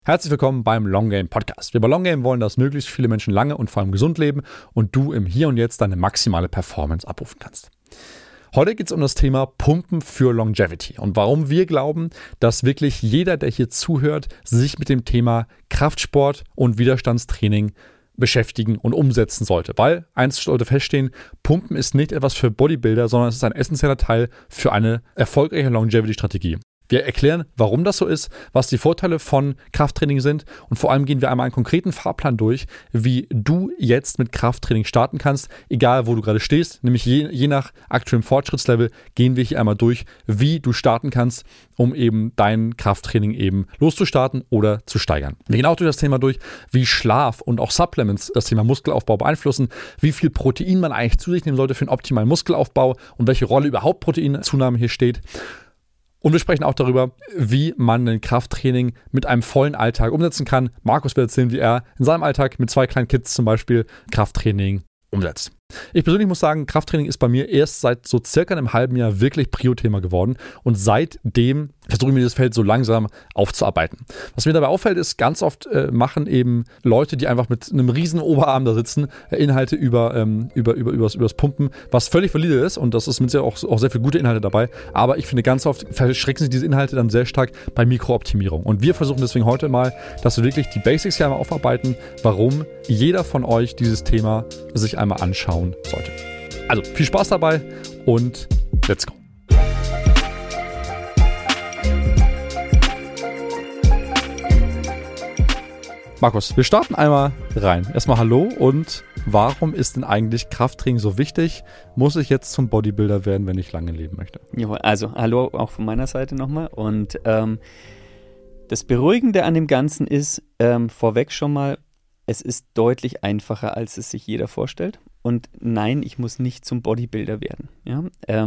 Herzlich willkommen beim Long Game Podcast. Wir bei Long Game wollen, dass möglichst viele Menschen lange und vor allem gesund leben und du im Hier und Jetzt deine maximale Performance abrufen kannst. Heute geht es um das Thema Pumpen für Longevity und warum wir glauben, dass wirklich jeder, der hier zuhört, sich mit dem Thema Kraftsport und Widerstandstraining beschäftigen und umsetzen sollte. Weil, eins sollte feststehen, Pumpen ist nicht etwas für Bodybuilder, sondern es ist ein essentieller Teil für eine erfolgreiche Longevity-Strategie. Wir erklären, warum das so ist, was die Vorteile von Krafttraining sind und vor allem gehen wir einmal einen konkreten Fahrplan durch, wie du jetzt mit Krafttraining starten kannst, egal wo du gerade stehst, nämlich je nach aktuellem Fortschrittslevel gehen wir hier einmal durch, wie du starten kannst, um eben dein Krafttraining eben loszustarten oder zu steigern. Wir gehen auch durch das Thema durch, wie Schlaf und auch Supplements das Thema Muskelaufbau beeinflussen, wie viel Protein man eigentlich zu sich nehmen sollte für einen optimalen Muskelaufbau und welche Rolle überhaupt Proteinzunahme hier steht. Und wir sprechen auch darüber, wie man ein Krafttraining mit einem vollen Alltag umsetzen kann. Markus wird erzählen, wie er in seinem Alltag mit 2 kleinen Kids zum Beispiel Krafttraining umsetzt. Ich persönlich muss sagen, Krafttraining ist bei mir erst seit so circa einem halben Jahr wirklich Prio-Thema geworden und seitdem versuche ich mir das Feld so langsam aufzuarbeiten. Was mir dabei auffällt, ist, ganz oft machen eben Leute, die einfach mit einem riesen Oberarm da sitzen, Inhalte übers Pumpen, was völlig valide ist und das ist mit sehr auch sehr viele gute Inhalte dabei, aber ich finde, ganz oft verschrecken sich diese Inhalte dann sehr stark bei Mikrooptimierung und wir versuchen deswegen heute mal, dass wir wirklich die Basics hier einmal aufarbeiten, warum jeder von euch dieses Thema sich einmal anschauen sollte. Also viel Spaß dabei und let's go. Markus, wir starten einmal rein. Erstmal hallo und warum ist denn eigentlich Krafttraining so wichtig? Muss ich jetzt zum Bodybuilder werden, wenn ich lange leben möchte? Ja, also hallo auch von meiner Seite nochmal und das Beruhigende an dem Ganzen ist, vorweg schon mal, es ist deutlich einfacher, als es sich jeder vorstellt. Und nein, ich muss nicht zum Bodybuilder werden. Ja?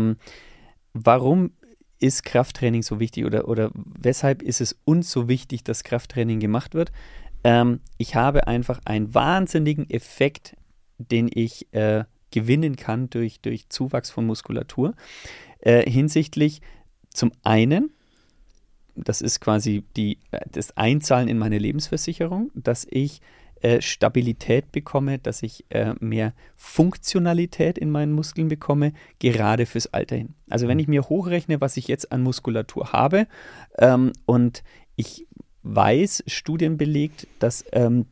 Warum ist Krafttraining so wichtig oder weshalb ist es uns so wichtig, dass Krafttraining gemacht wird? Ich habe einfach einen wahnsinnigen Effekt, den ich gewinnen kann durch Zuwachs von Muskulatur. Hinsichtlich zum einen, das ist quasi das Einzahlen in meine Lebensversicherung, dass ich Stabilität bekomme, dass ich mehr Funktionalität in meinen Muskeln bekomme, gerade fürs Alter hin. Also wenn ich mir hochrechne, was ich jetzt an Muskulatur habe und ich weiß, studienbelegt, dass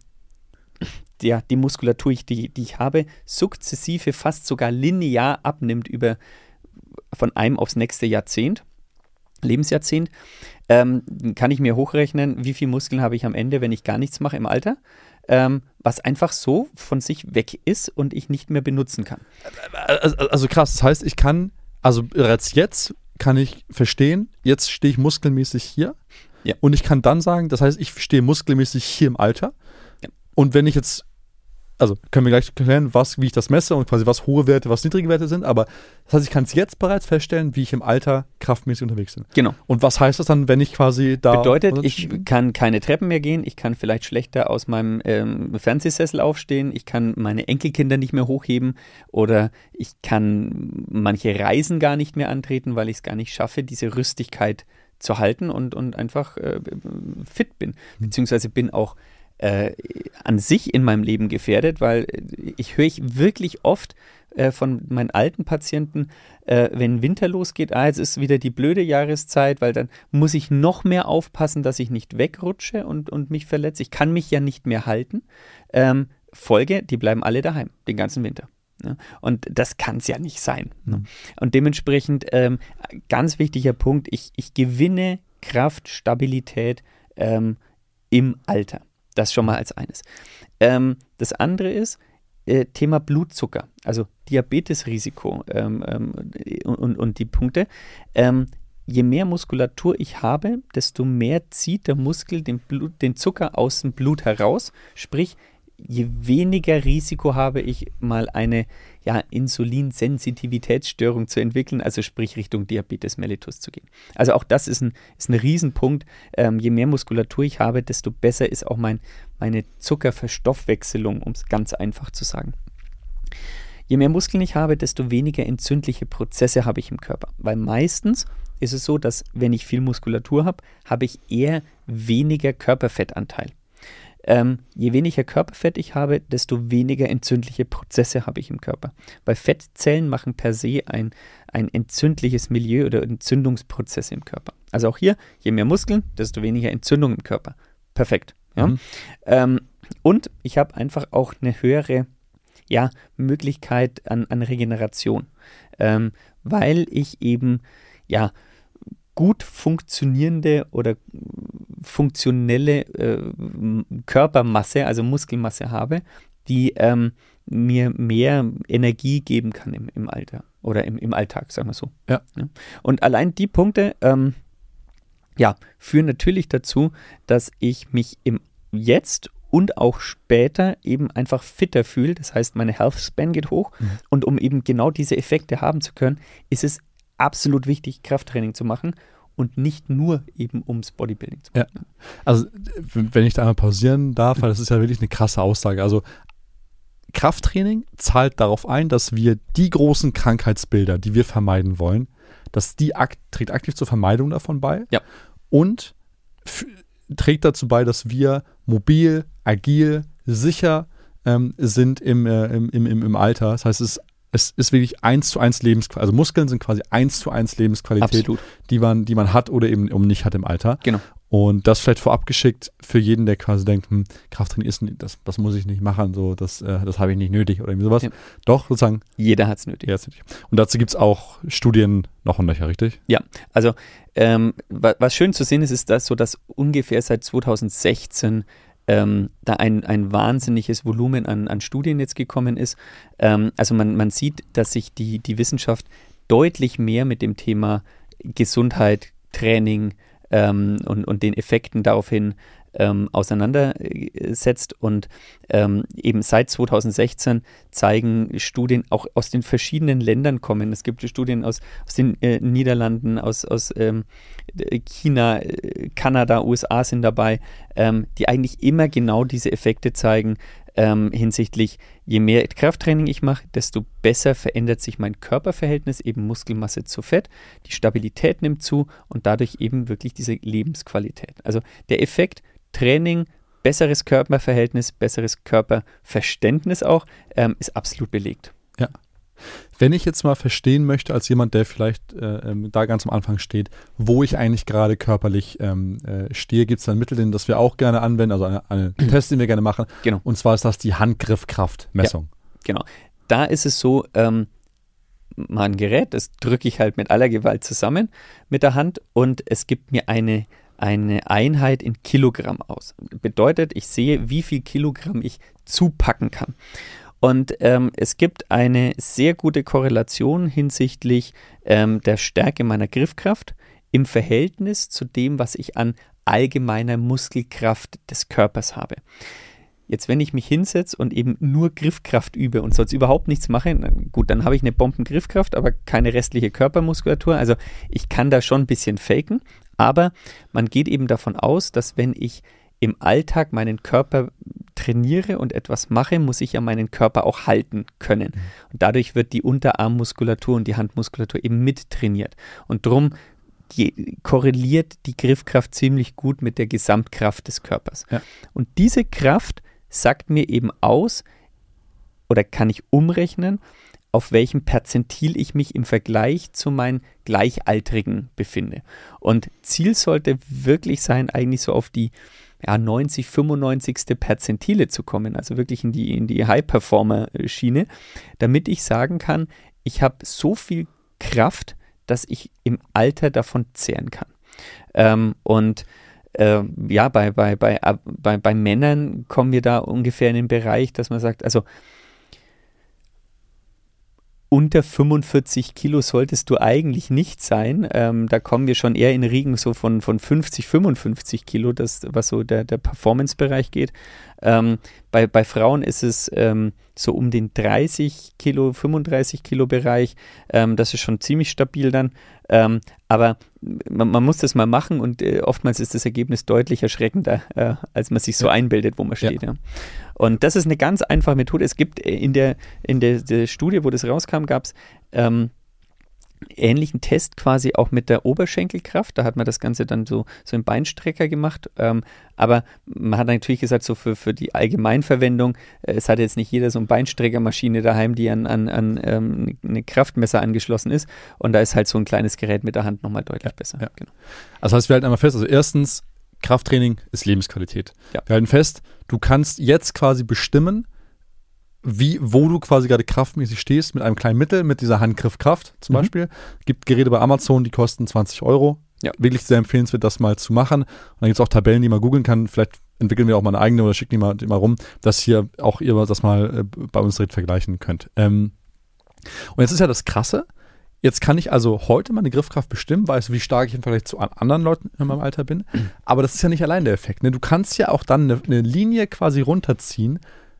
die Muskulatur, die ich habe, sukzessive, fast sogar linear abnimmt von einem aufs nächste Lebensjahrzehnt, kann ich mir hochrechnen, wie viel Muskeln habe ich am Ende, wenn ich gar nichts mache im Alter, was einfach so von sich weg ist und ich nicht mehr benutzen kann. Also krass, das heißt, bereits jetzt kann ich verstehen, jetzt stehe ich muskelmäßig hier und ich kann dann sagen, das heißt, ich stehe muskelmäßig hier im Alter und wenn ich jetzt, also können wir gleich klären, wie ich das messe und quasi was hohe Werte, was niedrige Werte sind, aber das heißt, ich kann es jetzt bereits feststellen, wie ich im Alter kraftmäßig unterwegs bin. Genau. Und was heißt das dann, wenn ich quasi da... Bedeutet, ich kann keine Treppen mehr gehen, ich kann vielleicht schlechter aus meinem Fernsehsessel aufstehen, ich kann meine Enkelkinder nicht mehr hochheben oder ich kann manche Reisen gar nicht mehr antreten, weil ich es gar nicht schaffe, diese Rüstigkeit zu halten und einfach fit bin. Beziehungsweise bin auch an sich in meinem Leben gefährdet, weil ich höre wirklich oft von meinen alten Patienten, wenn Winter losgeht, jetzt ist wieder die blöde Jahreszeit, weil dann muss ich noch mehr aufpassen, dass ich nicht wegrutsche und mich verletze. Ich kann mich ja nicht mehr halten. Folge, die bleiben alle daheim, den ganzen Winter. Ja? Und das kann es ja nicht sein. Ne? Und dementsprechend, ganz wichtiger Punkt, ich gewinne Kraft, Stabilität im Alter. Das schon mal als eines. Das andere ist Thema Blutzucker, also Diabetesrisiko und die Punkte. Je mehr Muskulatur ich habe, desto mehr zieht der Muskel den Zucker aus dem Blut heraus. Sprich, je weniger Risiko habe ich, mal eine Insulinsensitivitätsstörung zu entwickeln, also sprich Richtung Diabetes mellitus zu gehen. Also auch das ist ein Riesenpunkt. Je mehr Muskulatur ich habe, desto besser ist auch meine Zuckerverstoffwechselung, um es ganz einfach zu sagen. Je mehr Muskeln ich habe, desto weniger entzündliche Prozesse habe ich im Körper. Weil meistens ist es so, dass wenn ich viel Muskulatur habe, habe ich eher weniger Körperfettanteil. Je weniger Körperfett ich habe, desto weniger entzündliche Prozesse habe ich im Körper. Weil Fettzellen machen per se ein entzündliches Milieu oder Entzündungsprozesse im Körper. Also auch hier, je mehr Muskeln, desto weniger Entzündung im Körper. Perfekt. Ja? Und ich habe einfach auch eine höhere Möglichkeit an Regeneration, weil ich eben gut funktionierende oder funktionelle Körpermasse, also Muskelmasse habe, die mir mehr Energie geben kann im Alter oder im Alltag, sagen wir so. Ja. Und allein die Punkte führen natürlich dazu, dass ich mich im Jetzt und auch später eben einfach fitter fühle. Das heißt, meine Health Span geht hoch. Und um eben genau diese Effekte haben zu können, ist es absolut wichtig, Krafttraining zu machen und nicht nur eben ums Bodybuilding zu machen. Ja. Also, wenn ich da einmal pausieren darf, weil das ist ja wirklich eine krasse Aussage. Also, Krafttraining zahlt darauf ein, dass wir die großen Krankheitsbilder, die wir vermeiden wollen, dass die trägt aktiv zur Vermeidung davon bei. Ja. Und trägt dazu bei, dass wir mobil, agil, sicher sind im Alter. Das heißt, es ist wirklich 1:1 Lebensqualität. Also Muskeln sind quasi 1:1 Lebensqualität, die man hat oder eben nicht hat im Alter. Genau. Und das vielleicht vorab geschickt für jeden, der quasi denkt, Krafttraining ist das muss ich nicht machen, so das habe ich nicht nötig oder irgendwie sowas. Ja. Doch, sozusagen. Jeder hat es nötig. Und dazu gibt es auch Studien noch und nöcher, richtig? Ja, also was schön zu sehen ist, dass ungefähr seit 2016 da ein wahnsinniges Volumen an Studien jetzt gekommen ist. Also man sieht, dass sich die Wissenschaft deutlich mehr mit dem Thema Gesundheit, Training und den Effekten daraufhin auseinandersetzt. Und eben seit 2016 zeigen Studien auch aus den verschiedenen Ländern kommen. Es gibt Studien aus den Niederlanden, aus China, Kanada, USA sind dabei, die eigentlich immer genau diese Effekte zeigen, hinsichtlich, je mehr Krafttraining ich mache, desto besser verändert sich mein Körperverhältnis, eben Muskelmasse zu Fett, die Stabilität nimmt zu und dadurch eben wirklich diese Lebensqualität. Also der Effekt Training, besseres Körperverhältnis, besseres Körperverständnis auch, ist absolut belegt. Ja. Wenn ich jetzt mal verstehen möchte, als jemand, der vielleicht da ganz am Anfang steht, wo ich eigentlich gerade körperlich stehe, gibt es ein Mittel, das wir auch gerne anwenden, also eine Test, den wir gerne machen. Genau. Und zwar ist das die Handgriffkraftmessung. Ja, genau. Da ist es so, mal ein Gerät, das drücke ich halt mit aller Gewalt zusammen mit der Hand und es gibt mir eine Einheit in Kilogramm aus. Bedeutet, ich sehe, wie viel Kilogramm ich zupacken kann. Und es gibt eine sehr gute Korrelation hinsichtlich der Stärke meiner Griffkraft im Verhältnis zu dem, was ich an allgemeiner Muskelkraft des Körpers habe. Jetzt, wenn ich mich hinsetze und eben nur Griffkraft übe und sonst überhaupt nichts mache, gut, dann habe ich eine Bombengriffkraft, aber keine restliche Körpermuskulatur. Also ich kann da schon ein bisschen faken, aber man geht eben davon aus, dass wenn ich im Alltag meinen Körper trainiere und etwas mache, muss ich ja meinen Körper auch halten können. Und dadurch wird die Unterarmmuskulatur und die Handmuskulatur eben mit trainiert. Und darum korreliert die Griffkraft ziemlich gut mit der Gesamtkraft des Körpers. Ja. Und diese Kraft sagt mir eben aus, oder kann ich umrechnen, auf welchem Perzentil ich mich im Vergleich zu meinen Gleichaltrigen befinde. Und Ziel sollte wirklich sein, eigentlich so auf die 90, 95. Perzentile zu kommen, also wirklich in die High-Performer-Schiene, damit ich sagen kann, ich habe so viel Kraft, dass ich im Alter davon zehren kann. Bei Männern kommen wir da ungefähr in den Bereich, dass man sagt, also unter 45 Kilo solltest du eigentlich nicht sein. Da kommen wir schon eher in Riegen so von 50, 55 Kilo, was so der Performance-Bereich geht. Bei Frauen ist es so um den 30 Kilo, 35 Kilo Bereich. Das ist schon ziemlich stabil dann. Aber man muss das mal machen und oftmals ist das Ergebnis deutlich erschreckender, als man sich so einbildet, wo man steht. Ja. Und das ist eine ganz einfache Methode. Es gibt in der Studie, wo das rauskam, gab es ähnlichen Test quasi auch mit der Oberschenkelkraft. Da hat man das Ganze dann so im Beinstrecker gemacht. Aber man hat natürlich gesagt, so für die Allgemeinverwendung, es hat jetzt nicht jeder so eine Beinstreckermaschine daheim, die an eine Kraftmesser angeschlossen ist. Und da ist halt so ein kleines Gerät mit der Hand nochmal deutlich besser. Ja. Genau. Also heißt, wir halten einmal fest, also erstens, Krafttraining ist Lebensqualität. Ja. Wir halten fest, du kannst jetzt quasi bestimmen, wo du quasi gerade kraftmäßig stehst, mit einem kleinen Mittel, mit dieser Handgriffkraft zum Beispiel. Gibt Geräte bei Amazon, die kosten 20 €. Ja. Wirklich sehr empfehlenswert, das mal zu machen. Und dann gibt es auch Tabellen, die man googeln kann. Vielleicht entwickeln wir auch mal eine eigene oder schicken die mal rum, dass hier auch ihr das mal bei uns direkt vergleichen könnt. Und jetzt ist ja das Krasse, jetzt kann ich also heute meine Griffkraft bestimmen, weiß, wie stark ich im Vergleich zu anderen Leuten in meinem Alter bin. Aber das ist ja nicht allein der Effekt. Ne? Du kannst ja auch dann eine Linie quasi runterziehen,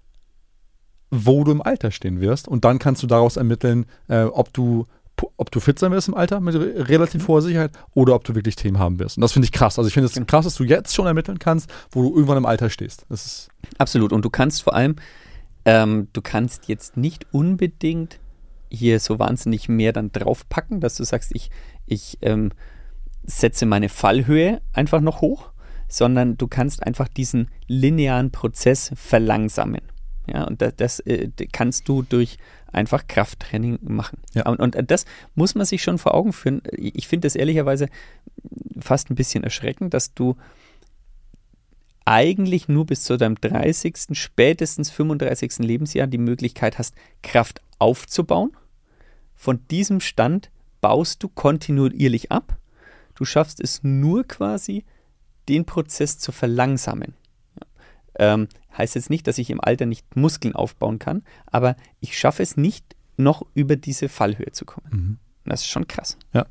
wo du im Alter stehen wirst. Und dann kannst du daraus ermitteln, ob du fit sein wirst im Alter mit relativ hoher Sicherheit oder ob du wirklich Themen haben wirst. Und das finde ich krass. Also ich finde es krass, dass du jetzt schon ermitteln kannst, wo du irgendwann im Alter stehst. Das ist absolut. Und du kannst vor allem, du kannst jetzt nicht unbedingt hier so wahnsinnig mehr dann draufpacken, dass du sagst, ich setze meine Fallhöhe einfach noch hoch, sondern du kannst einfach diesen linearen Prozess verlangsamen. Ja, und das kannst du durch einfach Krafttraining machen. Ja. Und das muss man sich schon vor Augen führen. Ich finde das ehrlicherweise fast ein bisschen erschreckend, dass du eigentlich nur bis zu deinem 30., spätestens 35. Lebensjahr die Möglichkeit hast, Kraft aufzubauen. Von diesem Stand baust du kontinuierlich ab. Du schaffst es nur quasi, den Prozess zu verlangsamen. Heißt jetzt nicht, dass ich im Alter nicht Muskeln aufbauen kann, aber ich schaffe es nicht, noch über diese Fallhöhe zu kommen. Und das ist schon krass. Ja.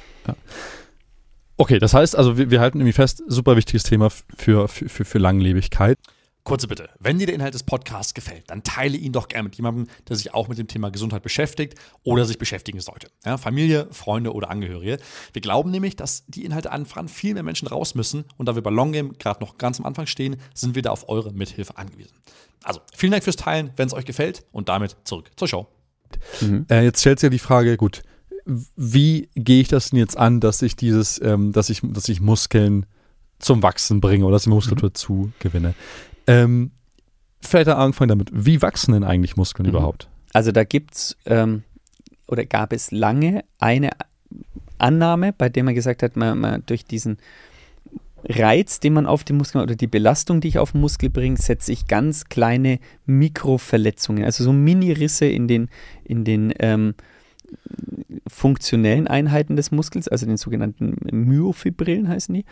Okay, das heißt also, wir halten irgendwie fest, super wichtiges Thema für Langlebigkeit. Kurze Bitte, wenn dir der Inhalt des Podcasts gefällt, dann teile ihn doch gerne mit jemandem, der sich auch mit dem Thema Gesundheit beschäftigt oder sich beschäftigen sollte. Ja, Familie, Freunde oder Angehörige. Wir glauben nämlich, dass die Inhalte an viel mehr Menschen raus müssen und da wir bei Long Game gerade noch ganz am Anfang stehen, sind wir da auf eure Mithilfe angewiesen. Also, vielen Dank fürs Teilen, wenn es euch gefällt und damit zurück zur Show. Jetzt stellt sich ja die Frage, gut, wie gehe ich das denn jetzt an, dass ich dass ich Muskeln zum Wachsen bringe oder dass ich Muskulatur zugewinne? Vielleicht anfangen damit, wie wachsen denn eigentlich Muskeln überhaupt? Also da gibt's oder gab es lange eine Annahme, bei der man gesagt hat, man durch diesen Reiz, den man auf den Muskel oder die Belastung, die ich auf den Muskel bringe, setze ich ganz kleine Mikroverletzungen, also so Mini-Risse in den funktionellen Einheiten des Muskels, also den sogenannten Myofibrillen heißen die.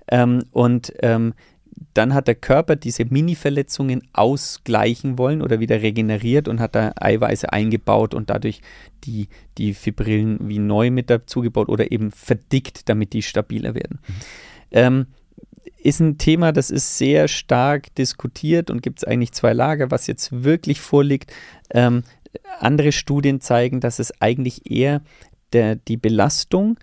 Dann hat der Körper diese Mini-Verletzungen ausgleichen wollen oder wieder regeneriert und hat da Eiweiße eingebaut und dadurch die Fibrillen wie neu mit dazu gebaut oder eben verdickt, damit die stabiler werden. Ist ein Thema, das ist sehr stark diskutiert und gibt es eigentlich zwei Lager, was jetzt wirklich vorliegt. Andere Studien zeigen, dass es eigentlich eher die Belastung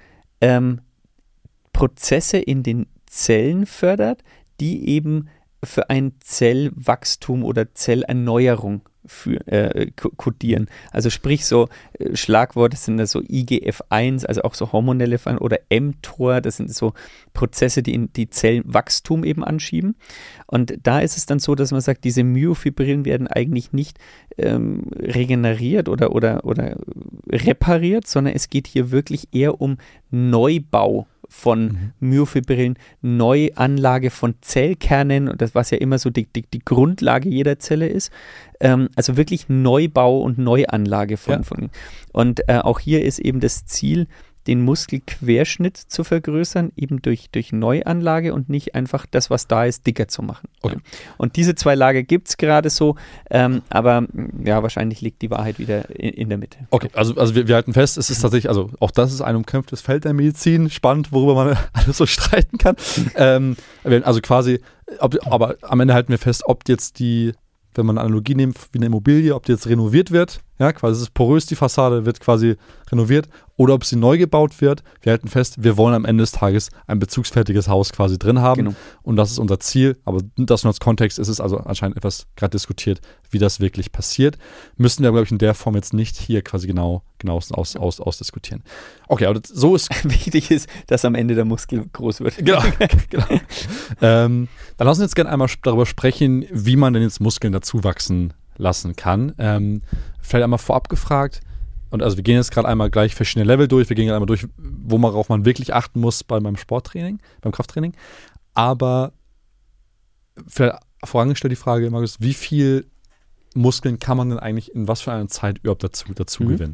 Prozesse in den Zellen fördert, die eben für ein Zellwachstum oder Zellerneuerung kodieren. Also sprich so Schlagworte sind da so IGF-1, also auch so hormonelle Veränderungen oder mTOR, das sind so Prozesse, die in die Zellwachstum eben anschieben. Und da ist es dann so, dass man sagt, diese Myofibrillen werden eigentlich nicht regeneriert oder repariert, sondern es geht hier wirklich eher um Neubau von Myofibrillen, Neuanlage von Zellkernen, das was ja immer so die Grundlage jeder Zelle ist. Also wirklich Neubau und Neuanlage von. Und auch hier ist eben das Ziel, den Muskelquerschnitt zu vergrößern, eben durch Neuanlage und nicht einfach das, was da ist, dicker zu machen. Okay. Und diese zwei Lager gibt es gerade so, aber ja, wahrscheinlich liegt die Wahrheit wieder in der Mitte. Okay, also wir halten fest, es ist tatsächlich, also auch das ist ein umkämpftes Feld der Medizin, spannend, worüber man alles so streiten kann. Also quasi, aber am Ende halten wir fest, ob jetzt wenn man eine Analogie nimmt wie eine Immobilie, ob die jetzt renoviert wird, ja, quasi es ist porös, die Fassade wird quasi renoviert, oder ob sie neu gebaut wird. Wir halten fest, wir wollen am Ende des Tages ein bezugsfertiges Haus quasi drin haben. Genau. Und das ist unser Ziel. Aber das nur als Kontext ist es also anscheinend etwas gerade diskutiert, wie das wirklich passiert. Müssen wir, glaube ich, in der Form jetzt nicht hier quasi genauestens ausdiskutieren. Okay, aber so ist... Wichtig ist, dass am Ende der Muskel groß wird. Genau. Dann lassen wir jetzt gerne einmal darüber sprechen, wie man denn jetzt Muskeln dazu wachsen lassen kann. Vielleicht einmal vorab gefragt, und also wir gehen jetzt gerade einmal gleich verschiedene Level durch, wir gehen einmal durch, worauf man wirklich achten muss beim Sporttraining, beim Krafttraining, aber vielleicht vorangestellt die Frage, Markus, wie viel Muskeln kann man denn eigentlich in was für einer Zeit überhaupt dazu gewinnen?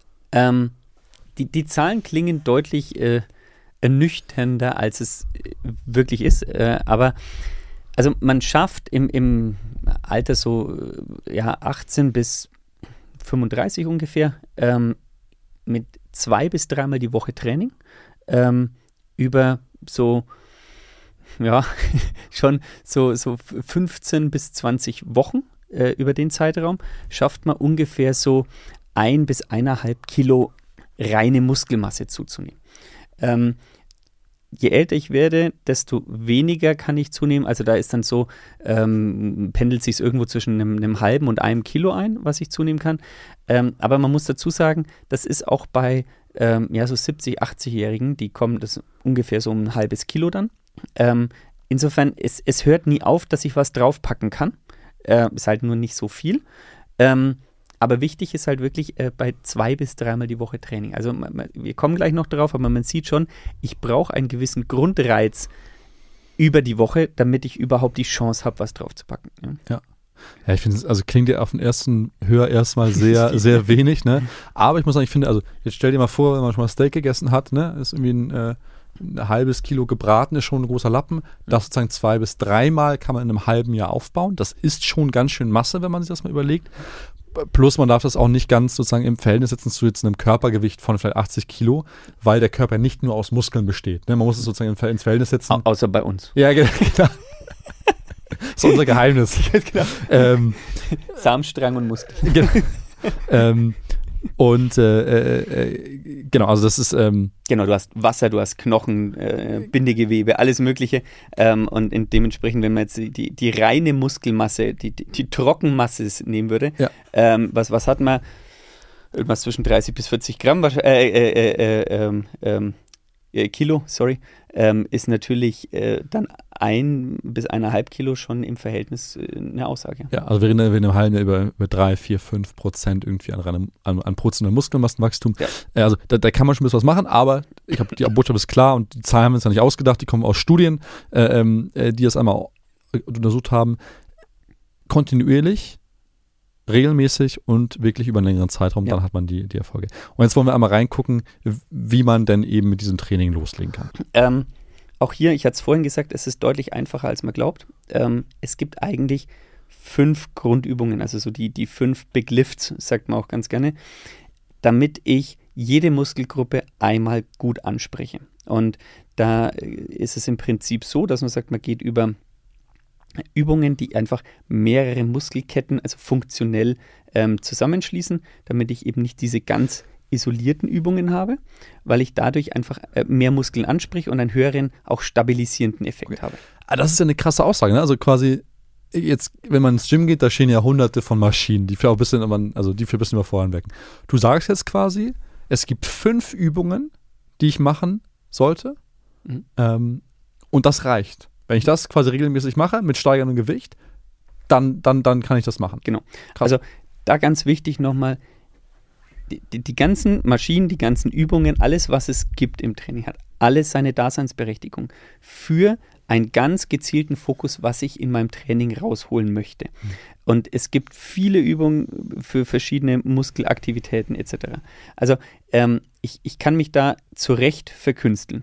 Die Zahlen klingen deutlich ernüchternder, als es wirklich ist, aber also man schafft im Alter so 18 bis 35 ungefähr mit 2 bis 3 Mal die Woche Training über so schon so 15 bis 20 Wochen über den Zeitraum schafft man ungefähr so 1 bis 1,5 Kilo reine Muskelmasse zuzunehmen. Je älter ich werde, desto weniger kann ich zunehmen. Also da ist dann so, pendelt sich es irgendwo zwischen einem halben und 1 Kilo ein, was ich zunehmen kann. Aber man muss dazu sagen, das ist auch bei so 70-, 80-Jährigen, die kommen das ungefähr so um ein halbes Kilo dann. Insofern, es hört nie auf, dass ich was draufpacken kann. Ist halt nur nicht so viel. Aber wichtig ist halt wirklich bei 2 bis 3 Mal die Woche Training. Also wir kommen gleich noch drauf, aber man sieht schon, ich brauche einen gewissen Grundreiz über die Woche, damit ich überhaupt die Chance habe, was draufzupacken. Ja, ich finde es, also klingt ja auf den ersten Hör erstmal sehr, sehr wenig, ne? Aber ich muss sagen, ich finde, also jetzt stell dir mal vor, wenn man schon mal Steak gegessen hat, ne, ist irgendwie ein halbes Kilo gebraten, ist schon ein großer Lappen. Das sozusagen 2 bis 3 Mal kann man in einem halben Jahr aufbauen. Das ist schon ganz schön Masse, wenn man sich das mal überlegt. Plus man darf das auch nicht ganz sozusagen im Verhältnis setzen zu jetzt einem Körpergewicht von vielleicht 80 Kilo, weil der Körper nicht nur aus Muskeln besteht. Ne? Man muss es sozusagen ins Verhältnis setzen. Außer bei uns. Ja, genau. Das ist unser Geheimnis. Genau. Samenstrang und Muskel. Genau. Genau, also das ist... Genau, du hast Wasser, du hast Knochen, Bindegewebe, alles Mögliche. Und dementsprechend, wenn man jetzt die reine Muskelmasse, die Trockenmasse nehmen würde, was hat man? Irgendwas zwischen 30 bis 40 Gramm, Kilo, ist natürlich dann 1 bis 1,5 Kilo schon im Verhältnis eine Aussage. Ja, also wir reden im halben Jahr über 3, 4, 5% irgendwie an prozentualem Muskelmassenwachstum. Ja. Also da kann man schon ein bisschen was machen, aber ich habe die Botschaft ist klar und die Zahlen haben wir uns ja nicht ausgedacht, die kommen aus Studien, die das einmal untersucht haben. Kontinuierlich, regelmäßig und wirklich über einen längeren Zeitraum, dann hat man die Erfolge. Und jetzt wollen wir einmal reingucken, wie man denn eben mit diesem Training loslegen kann. Auch hier, ich hatte es vorhin gesagt, es ist deutlich einfacher, als man glaubt. Es gibt eigentlich 5 Grundübungen, also so die 5 Big Lifts, sagt man auch ganz gerne, damit ich jede Muskelgruppe einmal gut anspreche. Und da ist es im Prinzip so, dass man sagt, man geht über Übungen, die einfach mehrere Muskelketten, also funktionell zusammenschließen, damit ich eben nicht diese ganz isolierten Übungen habe, weil ich dadurch einfach mehr Muskeln anspreche und einen höheren, auch stabilisierenden Effekt habe. Das ist ja eine krasse Aussage, ne? Also quasi jetzt, wenn man ins Gym geht, da stehen ja hunderte von Maschinen, die für ein bisschen überfordern wirken. Du sagst jetzt quasi, es gibt 5 Übungen, die ich machen sollte, und das reicht. Wenn ich das quasi regelmäßig mache, mit steigerndem Gewicht, dann kann ich das machen. Genau. Krass. Also da ganz wichtig nochmal, die ganzen Maschinen, die ganzen Übungen, alles, was es gibt im Training, hat alles seine Daseinsberechtigung für einen ganz gezielten Fokus, was ich in meinem Training rausholen möchte. Und es gibt viele Übungen für verschiedene Muskelaktivitäten etc. Also ich kann mich da zurecht verkünsteln.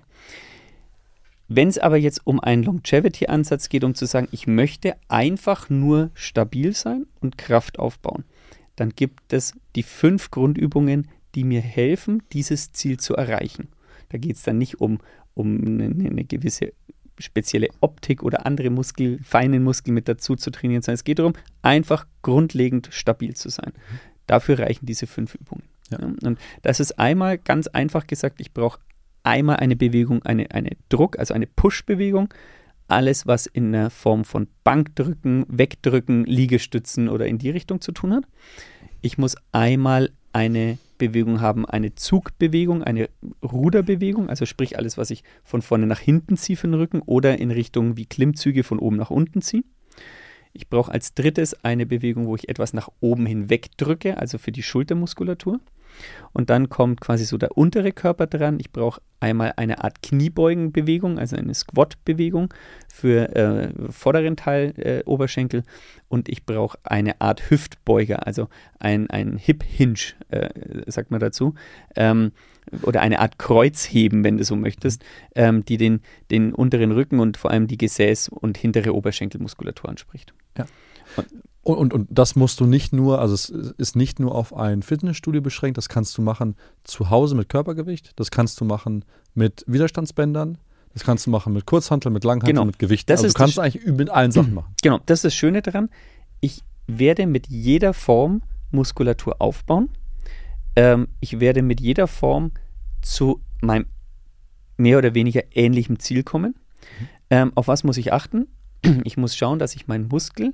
Wenn es aber jetzt um einen Longevity-Ansatz geht, um zu sagen, ich möchte einfach nur stabil sein und Kraft aufbauen, dann gibt es die 5 Grundübungen, die mir helfen, dieses Ziel zu erreichen. Da geht es dann nicht um eine gewisse spezielle Optik oder andere feine Muskeln mit dazu zu trainieren, sondern es geht darum, einfach grundlegend stabil zu sein. Dafür reichen diese 5 Übungen. Ja. Ja, und das ist einmal, ganz einfach gesagt, ich brauche einmal eine Bewegung, eine Druck, also eine Push-Bewegung. Alles, was in der Form von Bankdrücken, Wegdrücken, Liegestützen oder in die Richtung zu tun hat. Ich muss einmal eine Bewegung haben, eine Zugbewegung, eine Ruderbewegung, also sprich alles, was ich von vorne nach hinten ziehe für den Rücken oder in Richtung wie Klimmzüge von oben nach unten ziehe. Ich brauche als drittes eine Bewegung, wo ich etwas nach oben hin wegdrücke, also für die Schultermuskulatur. Und dann kommt quasi so der untere Körper dran. Ich brauche einmal eine Art Kniebeugenbewegung, also eine Squat-Bewegung für vorderen Teil Oberschenkel. Und ich brauche eine Art Hüftbeuger, also ein Hip-Hinge, sagt man dazu. Oder eine Art Kreuzheben, wenn du so möchtest, die den unteren Rücken und vor allem die Gesäß- und hintere Oberschenkelmuskulatur anspricht. Ja. Und das musst du nicht nur, also es ist nicht nur auf ein Fitnessstudio beschränkt, das kannst du machen zu Hause mit Körpergewicht, das kannst du machen mit Widerstandsbändern, das kannst du machen mit Kurzhanteln, mit Langhanteln, mit Gewichten. Also du kannst eigentlich mit allen Sachen machen. Genau, das ist das Schöne daran. Ich werde mit jeder Form Muskulatur aufbauen. Ich werde mit jeder Form zu meinem mehr oder weniger ähnlichen Ziel kommen. Auf was muss ich achten? Ich muss schauen, dass ich meinen Muskel,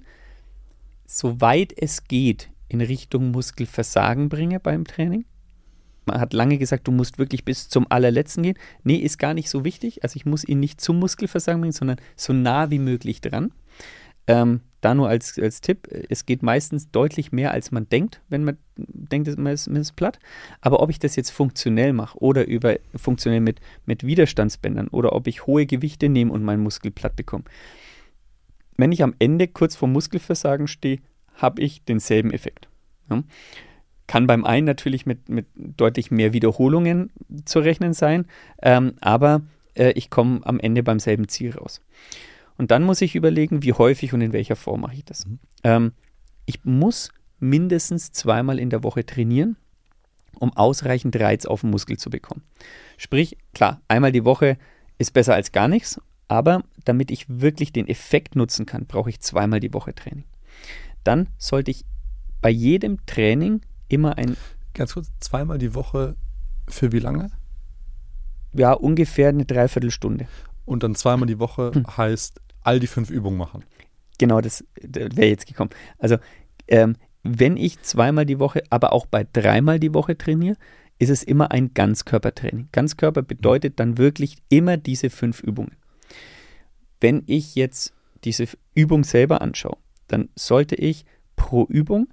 soweit es geht, in Richtung Muskelversagen bringe beim Training. Man hat lange gesagt, du musst wirklich bis zum allerletzten gehen. Nee, ist gar nicht so wichtig. Also ich muss ihn nicht zum Muskelversagen bringen, sondern so nah wie möglich dran. Da nur als Tipp, es geht meistens deutlich mehr, als man denkt, wenn man denkt, man ist platt. Aber ob ich das jetzt funktionell mache oder funktionell mit Widerstandsbändern oder ob ich hohe Gewichte nehme und meinen Muskel platt bekomme. Wenn ich am Ende kurz vor Muskelversagen stehe, habe ich denselben Effekt. Ja. Kann beim einen natürlich mit deutlich mehr Wiederholungen zu rechnen sein, aber ich komme am Ende beim selben Ziel raus. Und dann muss ich überlegen, wie häufig und in welcher Form mache ich das. Ich muss mindestens 2-mal in der Woche trainieren, um ausreichend Reiz auf den Muskel zu bekommen. Sprich, klar, einmal die Woche ist besser als gar nichts, aber damit ich wirklich den Effekt nutzen kann, brauche ich 2-mal die Woche Training. Dann sollte ich bei jedem Training immer Ganz kurz, 2-mal die Woche für wie lange? Ja, ungefähr eine Dreiviertelstunde. Und dann 2-mal die Woche heißt all die 5 Übungen machen. Genau, das wäre jetzt gekommen. Also, wenn ich 2-mal die Woche, aber auch bei 3-mal die Woche trainiere, ist es immer ein Ganzkörpertraining. Ganzkörper bedeutet dann wirklich immer diese 5 Übungen. Wenn ich jetzt diese Übung selber anschaue, dann sollte ich pro Übung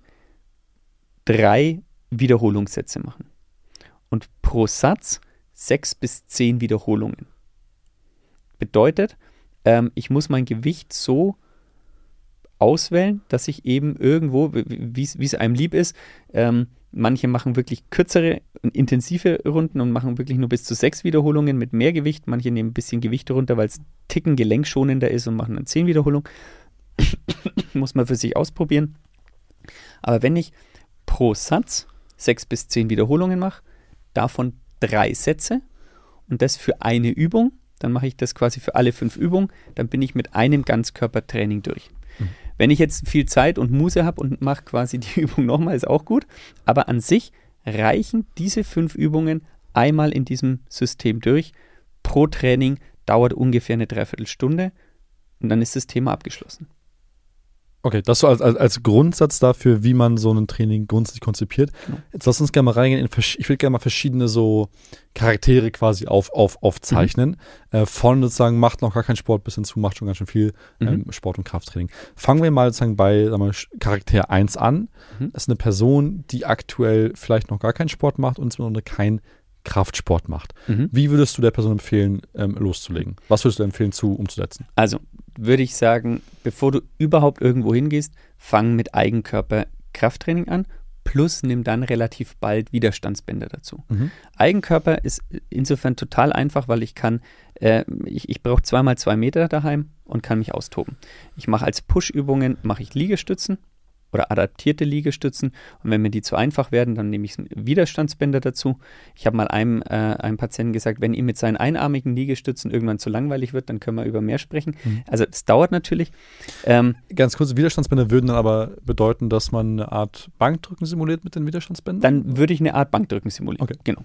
3 Wiederholungssätze machen. Und pro Satz 6 bis 10 Wiederholungen. Bedeutet, ich muss mein Gewicht so auswählen, dass ich eben irgendwo, wie es einem lieb ist, manche machen wirklich kürzere, intensive Runden und machen wirklich nur bis zu 6 Wiederholungen mit mehr Gewicht. Manche nehmen ein bisschen Gewicht runter, weil es einen Ticken gelenkschonender ist und machen dann 10 Wiederholungen. Muss man für sich ausprobieren. Aber wenn ich pro Satz 6 bis 10 Wiederholungen mache, davon 3 Sätze und das für eine Übung, dann mache ich das quasi für alle 5 Übungen, dann bin ich mit einem Ganzkörpertraining durch. Wenn ich jetzt viel Zeit und Muße habe und mache quasi die Übung nochmal, ist auch gut. Aber an sich reichen diese 5 Übungen einmal in diesem System durch. Pro Training dauert ungefähr eine Dreiviertelstunde und dann ist das Thema abgeschlossen. Okay, das so als Grundsatz dafür, wie man so ein Training grundsätzlich konzipiert. Genau. Jetzt lass uns gerne mal reingehen. Ich will gerne mal verschiedene so Charaktere quasi aufzeichnen. Von sozusagen macht noch gar keinen Sport bis hin zu macht schon ganz schön viel Sport- und Krafttraining. Fangen wir mal sozusagen bei Charakter 1 an. Das ist eine Person, die aktuell vielleicht noch gar keinen Sport macht und insbesondere keinen Kraftsport macht. Wie würdest du der Person empfehlen, loszulegen? Was würdest du empfehlen, umzusetzen? Also würde ich sagen, bevor du überhaupt irgendwo hingehst, fang mit Eigenkörper-Krafttraining an, plus nimm dann relativ bald Widerstandsbänder dazu. Eigenkörper ist insofern total einfach, weil ich kann, ich brauche 2x2 Meter daheim und kann mich austoben. Ich mache als Push-Übungen, mache ich Liegestützen, oder adaptierte Liegestützen. Und wenn mir die zu einfach werden, dann nehme ich Widerstandsbänder dazu. Ich habe mal einem Patienten gesagt, wenn ihm mit seinen einarmigen Liegestützen irgendwann zu langweilig wird, dann können wir über mehr sprechen. Also das dauert natürlich. Ganz kurz, Widerstandsbänder würden dann aber bedeuten, dass man eine Art Bankdrücken simuliert mit den Widerstandsbändern? Dann würde ich eine Art Bankdrücken simulieren. Okay. Genau.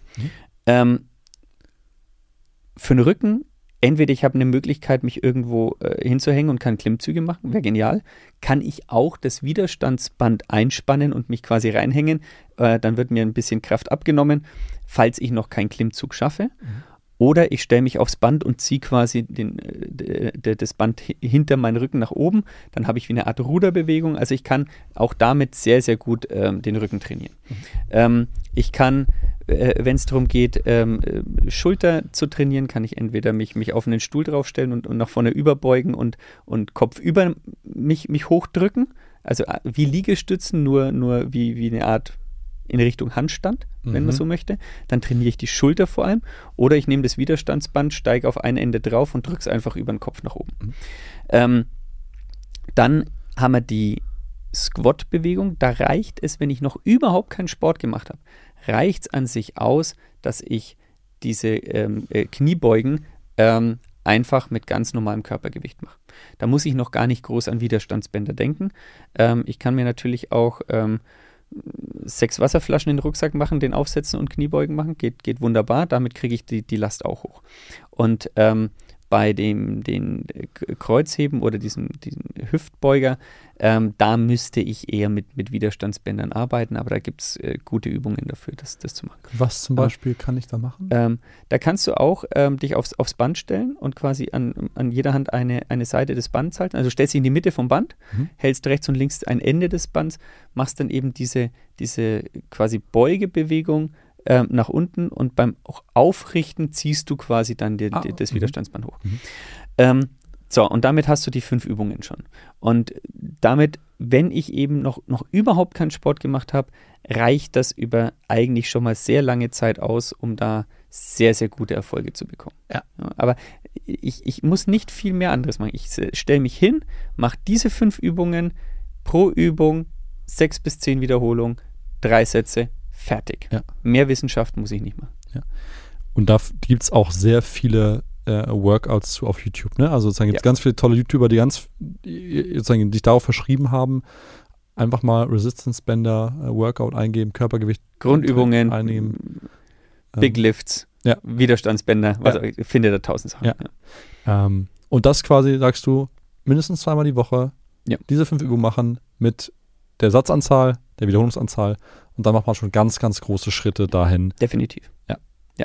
Für den Rücken, entweder ich habe eine Möglichkeit, mich irgendwo hinzuhängen und kann Klimmzüge machen, wäre genial. Kann ich auch das Widerstandsband einspannen und mich quasi reinhängen, dann wird mir ein bisschen Kraft abgenommen, falls ich noch keinen Klimmzug schaffe. Oder ich stelle mich aufs Band und ziehe quasi das Band hinter meinen Rücken nach oben. Dann habe ich wie eine Art Ruderbewegung. Also ich kann auch damit sehr, sehr gut den Rücken trainieren. Ich kann, wenn es darum geht, Schulter zu trainieren, kann ich entweder mich auf einen Stuhl draufstellen und nach vorne überbeugen und Kopf über mich hochdrücken. Also wie Liegestützen, nur wie eine Art in Richtung Handstand, wenn man so möchte. Dann trainiere ich die Schulter vor allem. Oder ich nehme das Widerstandsband, steige auf ein Ende drauf und drücke es einfach über den Kopf nach oben. Dann haben wir die Squat-Bewegung. Da reicht es, wenn ich noch überhaupt keinen Sport gemacht habe, reicht es an sich aus, dass ich diese Kniebeugen einfach mit ganz normalem Körpergewicht mache. Da muss ich noch gar nicht groß an Widerstandsbänder denken. Ich kann mir natürlich auch 6 Wasserflaschen in den Rucksack machen, den aufsetzen und Kniebeugen machen. Geht wunderbar. Damit kriege ich die Last auch hoch. Und bei den Kreuzheben oder diesen Hüftbeuger, da müsste ich eher mit Widerstandsbändern arbeiten, aber da gibt es gute Übungen dafür, das zu machen. Was zum Beispiel kann ich da machen? Da kannst du auch dich aufs Band stellen und quasi an jeder Hand eine Seite des Bands halten. Also stellst dich in die Mitte vom Band, hältst rechts und links ein Ende des Bands, machst dann eben diese quasi Beugebewegung nach unten und beim Aufrichten ziehst du quasi dann das Widerstandsband hoch. So, und damit hast du die 5 Übungen schon. Und damit, wenn ich eben noch überhaupt keinen Sport gemacht habe, reicht das über eigentlich schon mal sehr lange Zeit aus, um da sehr, sehr gute Erfolge zu bekommen. Ja, aber ich muss nicht viel mehr anderes machen. Ich stelle mich hin, mache diese 5 Übungen, pro Übung 6 bis 10 Wiederholungen, 3 Sätze, fertig. Ja. Mehr Wissenschaft muss ich nicht machen. Ja. Und da gibt es auch sehr viele Workouts auf YouTube. Ne? Also sozusagen gibt es ganz viele tolle YouTuber, die sich darauf verschrieben haben, einfach mal Resistance-Bänder, Workout eingeben, Körpergewicht Grundübungen einnehmen. Big Lifts, Widerstandsbänder, ich finde da 1000 Sachen. Ja. Und das quasi, sagst du, mindestens 2-mal die Woche diese 5 Übungen machen mit der Satzanzahl, der Wiederholungsanzahl und dann macht man schon ganz, ganz große Schritte dahin. Definitiv. Ja.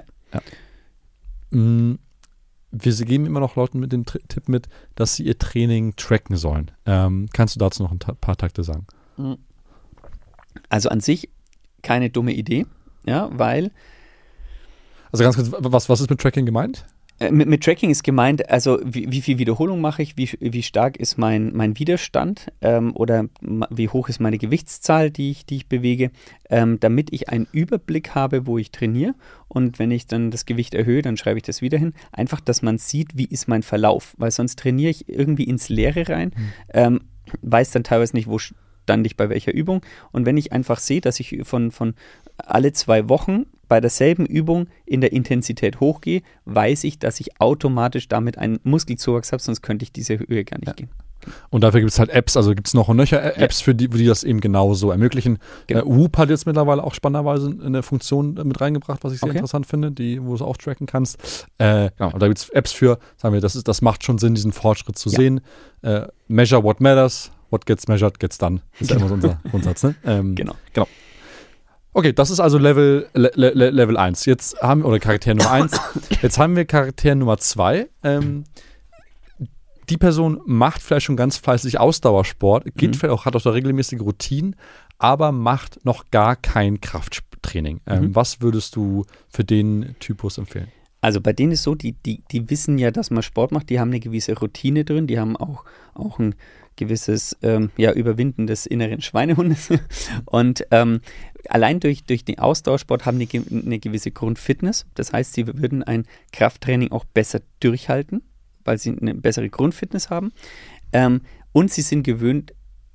Wir geben immer noch Leuten mit den Tipp mit, dass sie ihr Training tracken sollen. Kannst du dazu noch ein paar Takte sagen? Also an sich keine dumme Idee, weil... Also ganz kurz, was ist mit Tracking gemeint? Mit Tracking ist gemeint, also wie viel Wiederholung mache ich, wie stark ist mein Widerstand oder wie hoch ist meine Gewichtszahl, die ich bewege, damit ich einen Überblick habe, wo ich trainiere. Und wenn ich dann das Gewicht erhöhe, dann schreibe ich das wieder hin. Einfach, dass man sieht, wie ist mein Verlauf, weil sonst trainiere ich irgendwie ins Leere rein, weiß dann teilweise nicht, wo stand ich bei welcher Übung. Und wenn ich einfach sehe, dass ich von alle 2 Wochen bei derselben Übung in der Intensität hochgehe, weiß ich, dass ich automatisch damit einen Muskelzuwachs habe, sonst könnte ich diese Höhe gar nicht gehen. Und dafür gibt es halt Apps, also gibt es noch und nöcher Apps, für die das eben genauso ermöglichen. Genau. Whoop hat jetzt mittlerweile auch spannenderweise eine Funktion mit reingebracht, was ich sehr interessant finde, wo du es auch tracken kannst. Genau, und da gibt es Apps für, sagen wir, das macht schon Sinn, diesen Fortschritt zu sehen. Measure what matters, what gets measured gets done. Das ist ja immer so unser Grundsatz, ne? Genau. Okay, das ist also Level 1. Jetzt haben wir, oder Charakter Nummer 1. Jetzt haben wir Charakter Nummer 2. Die Person macht vielleicht schon ganz fleißig Ausdauersport, hat auch da regelmäßige Routinen, aber macht noch gar kein Krafttraining. Was würdest du für den Typus empfehlen? Also bei denen ist so, die wissen ja, dass man Sport macht, die haben eine gewisse Routine drin, die haben auch ein gewisses Überwinden des inneren Schweinehundes. Und allein durch den Ausdauersport haben die eine gewisse Grundfitness. Das heißt, sie würden ein Krafttraining auch besser durchhalten, weil sie eine bessere Grundfitness haben. Und sie sind gewöhnt,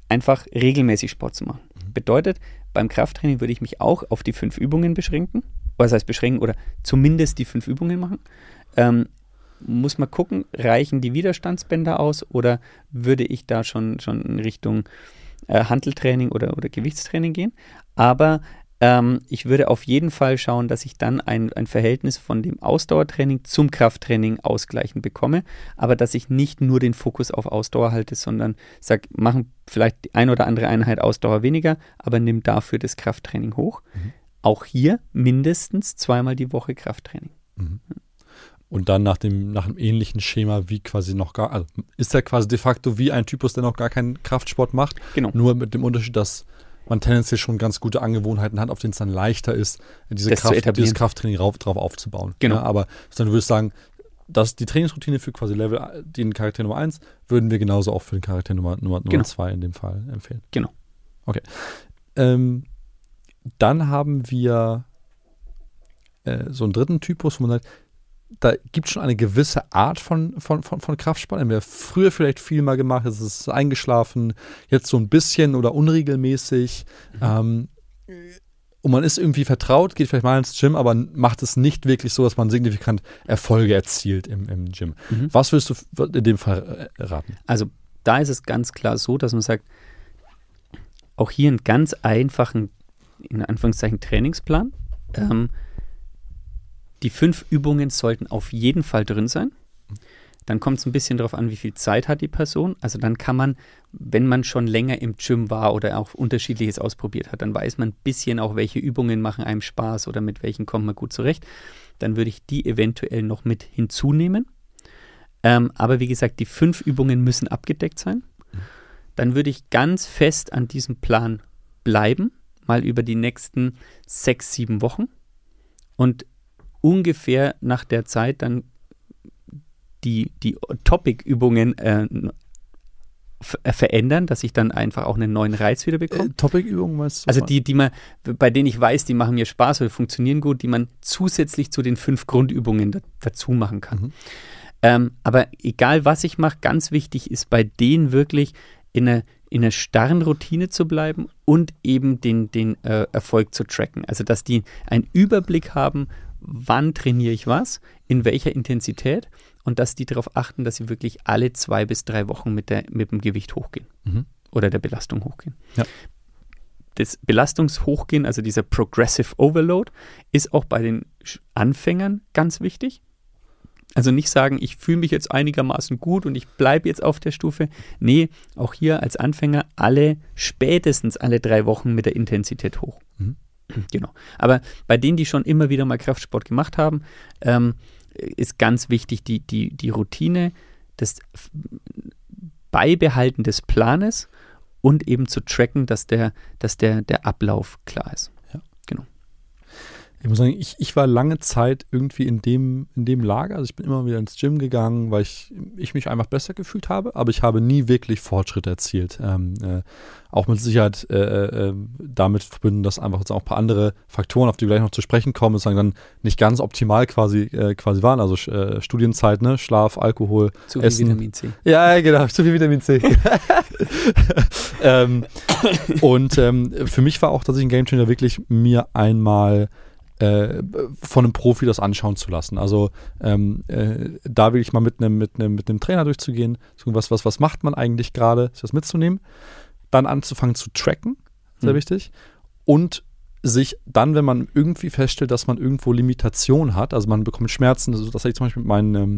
einfach regelmäßig Sport zu machen. Bedeutet, beim Krafttraining würde ich mich auch auf die 5 Übungen beschränken. Was heißt beschränken? Oder zumindest die 5 Übungen machen. Muss man gucken, reichen die Widerstandsbänder aus oder würde ich da schon in Richtung Hanteltraining oder Gewichtstraining gehen? Aber ich würde auf jeden Fall schauen, dass ich dann ein Verhältnis von dem Ausdauertraining zum Krafttraining ausgleichen bekomme, aber dass ich nicht nur den Fokus auf Ausdauer halte, sondern sage, machen vielleicht die ein oder andere Einheit Ausdauer weniger, aber nimm dafür das Krafttraining hoch. Auch hier mindestens 2-mal die Woche Krafttraining. Und dann nach einem ähnlichen Schema wie quasi also ist er quasi de facto wie ein Typus, der noch gar keinen Kraftsport macht. Genau. Nur mit dem Unterschied, dass man tendenziell schon ganz gute Angewohnheiten hat, auf denen es dann leichter ist, dieses Krafttraining drauf aufzubauen. Genau. Ja, aber dann würdest du sagen, dass die Trainingsroutine für quasi den Charakter Nummer 1 würden wir genauso auch für den Charakter Nummer 2 in dem Fall empfehlen. Genau. Okay. Dann haben wir so einen dritten Typus, wo man sagt, da gibt es schon eine gewisse Art von Kraftsport. Haben wir früher vielleicht viel mal gemacht, jetzt ist es eingeschlafen, jetzt so ein bisschen oder unregelmäßig. Und man ist irgendwie vertraut, geht vielleicht mal ins Gym, aber macht es nicht wirklich so, dass man signifikant Erfolge erzielt im Gym. Was würdest du in dem Fall raten? Also da ist es ganz klar so, dass man sagt, auch hier einen ganz einfachen, in Anführungszeichen, Trainingsplan. Die 5 Übungen sollten auf jeden Fall drin sein. Dann kommt es ein bisschen darauf an, wie viel Zeit hat die Person. Also dann kann man, wenn man schon länger im Gym war oder auch Unterschiedliches ausprobiert hat, dann weiß man ein bisschen auch, welche Übungen machen einem Spaß oder mit welchen kommt man gut zurecht. Dann würde ich die eventuell noch mit hinzunehmen. Aber wie gesagt, die 5 Übungen müssen abgedeckt sein. Dann würde ich ganz fest an diesem Plan bleiben, mal über die nächsten 6-7 Wochen und ungefähr nach der Zeit dann die Topic-Übungen verändern, dass ich dann einfach auch einen neuen Reiz wieder bekomme. Topic-Übungen meinst du? Also die man, bei denen ich weiß, die machen mir Spaß oder funktionieren gut, die man zusätzlich zu den 5 Grundübungen dazu machen kann. Aber egal, was ich mache, ganz wichtig ist bei denen wirklich in einer starren Routine zu bleiben und eben den Erfolg zu tracken. Also dass die einen Überblick haben, wann trainiere ich was, in welcher Intensität und dass die darauf achten, dass sie wirklich alle 2 bis 3 Wochen mit dem Gewicht hochgehen oder der Belastung hochgehen. Ja. Das Belastungshochgehen, also dieser Progressive Overload, ist auch bei den Anfängern ganz wichtig. Also nicht sagen, ich fühle mich jetzt einigermaßen gut und ich bleibe jetzt auf der Stufe. Nee, auch hier als Anfänger spätestens alle 3 Wochen mit der Intensität hoch. Genau. Aber bei denen, die schon immer wieder mal Kraftsport gemacht haben, ist ganz wichtig die Routine, das Beibehalten des Planes und eben zu tracken, dass der Ablauf klar ist. Ja. Genau. Ich muss sagen, ich war lange Zeit irgendwie in dem Lager. Also ich bin immer wieder ins Gym gegangen, weil ich mich einfach besser gefühlt habe, aber ich habe nie wirklich Fortschritt erzielt. Auch mit Sicherheit damit verbunden, dass einfach jetzt auch ein paar andere Faktoren, auf die wir gleich noch zu sprechen kommen, sozusagen dann nicht ganz optimal quasi waren. Also Studienzeit, ne? Schlaf, Alkohol, zu viel Essen. Vitamin C. Ja, genau, zu viel Vitamin C. Und für mich war auch tatsächlich ein Gamechanger wirklich, mir einmal von einem Profi das anschauen zu lassen. Also da wirklich mal mit einem Trainer durchzugehen, was macht man eigentlich gerade, sich das mitzunehmen, dann anzufangen zu tracken, sehr wichtig, und sich dann, wenn man irgendwie feststellt, dass man irgendwo Limitationen hat, also man bekommt Schmerzen, also das hatte ich zum Beispiel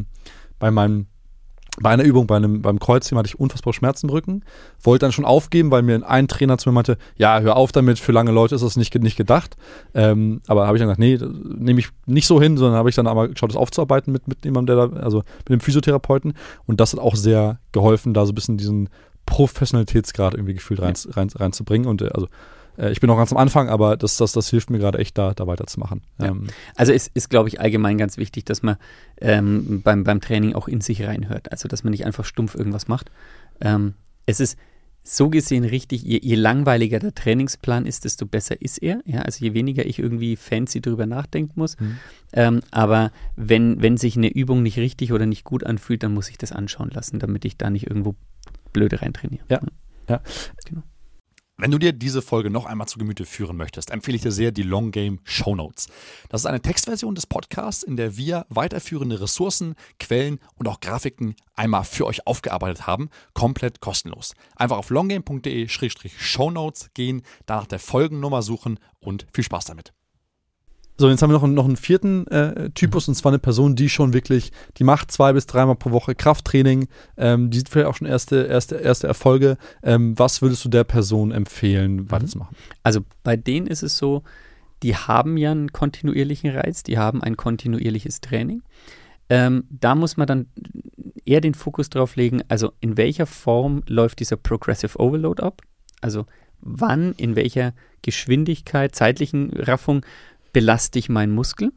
bei einer Übung, beim Kreuzheben hatte ich unfassbare Schmerzen im Rücken, wollte dann schon aufgeben, weil mir ein Trainer zu mir meinte, ja, hör auf damit, für lange Leute ist das nicht gedacht. Aber habe ich dann gesagt, nee, nehme ich nicht so hin, sondern habe ich dann aber geschaut, das aufzuarbeiten mit jemandem, mit dem Physiotherapeuten. Und das hat auch sehr geholfen, da so ein bisschen diesen Professionalitätsgrad irgendwie gefühlt reinzubringen. Und ich bin noch ganz am Anfang, aber das hilft mir gerade echt, da weiterzumachen. Ja. Also es ist, glaube ich, allgemein ganz wichtig, dass man beim Training auch in sich reinhört. Also dass man nicht einfach stumpf irgendwas macht. Es ist so gesehen richtig, je langweiliger der Trainingsplan ist, desto besser ist er. Ja? Also je weniger ich irgendwie fancy drüber nachdenken muss. Aber wenn sich eine Übung nicht richtig oder nicht gut anfühlt, dann muss ich das anschauen lassen, damit ich da nicht irgendwo blöde reintrainiere. Ja. Ja. Genau. Wenn du dir diese Folge noch einmal zu Gemüte führen möchtest, empfehle ich dir sehr die Long Game Shownotes. Das ist eine Textversion des Podcasts, in der wir weiterführende Ressourcen, Quellen und auch Grafiken einmal für euch aufgearbeitet haben, komplett kostenlos. Einfach auf longgame.de/shownotes gehen, danach der Folgennummer suchen und viel Spaß damit. So, jetzt haben wir noch einen vierten Typus, und zwar eine Person, die schon wirklich, die macht 2 bis 3 Mal pro Woche Krafttraining, die sieht vielleicht auch schon erste Erfolge. Was würdest du der Person empfehlen, weiterzumachen? Also bei denen ist es so, die haben ja einen kontinuierlichen Reiz, die haben ein kontinuierliches Training. Da muss man dann eher den Fokus drauf legen, also in welcher Form läuft dieser Progressive Overload ab? Also wann, in welcher Geschwindigkeit, zeitlichen Raffung belaste ich meinen Muskel?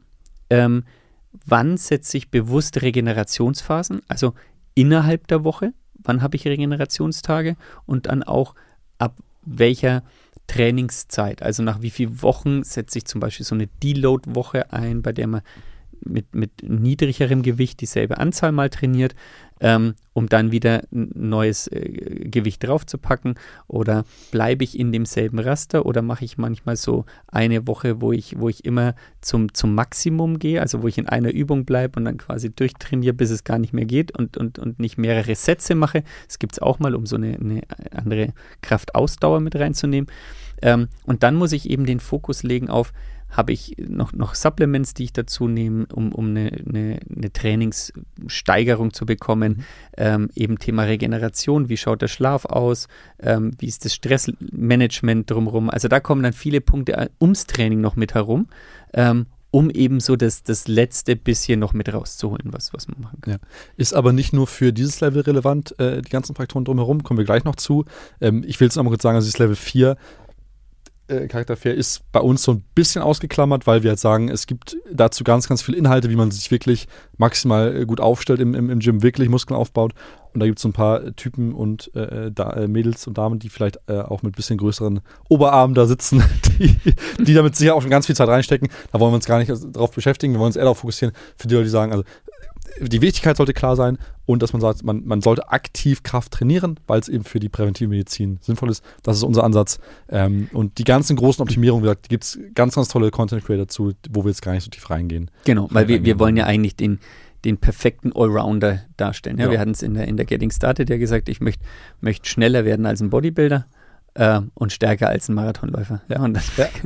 Wann setze ich bewusst Regenerationsphasen? Also innerhalb der Woche, wann habe ich Regenerationstage? Und dann auch ab welcher Trainingszeit? Also nach wie vielen Wochen setze ich zum Beispiel so eine Deload-Woche ein, bei der man mit niedrigerem Gewicht dieselbe Anzahl mal trainiert, um dann wieder ein neues Gewicht draufzupacken, oder bleibe ich in demselben Raster, oder mache ich manchmal so eine Woche, wo ich immer zum Maximum gehe, also wo ich in einer Übung bleibe und dann quasi durchtrainiere, bis es gar nicht mehr geht und nicht mehrere Sätze mache. Das gibt es auch mal, um so eine andere Kraftausdauer mit reinzunehmen. Und dann muss ich eben den Fokus legen auf, habe ich noch Supplements, die ich dazu nehme, um eine Trainingssteigerung zu bekommen. Eben Thema Regeneration, wie schaut der Schlaf aus, wie ist das Stressmanagement drumherum. Also da kommen dann viele Punkte ums Training noch mit herum, um eben so das letzte bisschen noch mit rauszuholen, was man machen kann. Ja. Ist aber nicht nur für dieses Level relevant, die ganzen Faktoren drumherum, kommen wir gleich noch zu. Ich will jetzt noch mal kurz sagen, also dieses Level 4 Charakter 4 ist bei uns so ein bisschen ausgeklammert, weil wir halt sagen, es gibt dazu ganz, ganz viele Inhalte, wie man sich wirklich maximal gut aufstellt im Gym, wirklich Muskeln aufbaut. Und da gibt es so ein paar Typen und Mädels und Damen, die vielleicht auch mit ein bisschen größeren Oberarmen da sitzen, die damit sicher auch schon ganz viel Zeit reinstecken. Da wollen wir uns gar nicht drauf beschäftigen, wir wollen uns eher darauf fokussieren, für die Leute, die sagen, also die Wichtigkeit sollte klar sein und dass man sagt, man sollte aktiv Kraft trainieren, weil es eben für die präventive Medizin sinnvoll ist. Das ist unser Ansatz. Und die ganzen großen Optimierungen, wie gesagt, gibt es ganz, ganz tolle Content Creator dazu, wo wir jetzt gar nicht so tief reingehen. Genau, weil wir wollen ja eigentlich den perfekten Allrounder darstellen. Ja? Genau. Wir hatten es in der Getting Started ja gesagt, ich möchte schneller werden als ein Bodybuilder und stärker als ein Marathonläufer. Ja, und,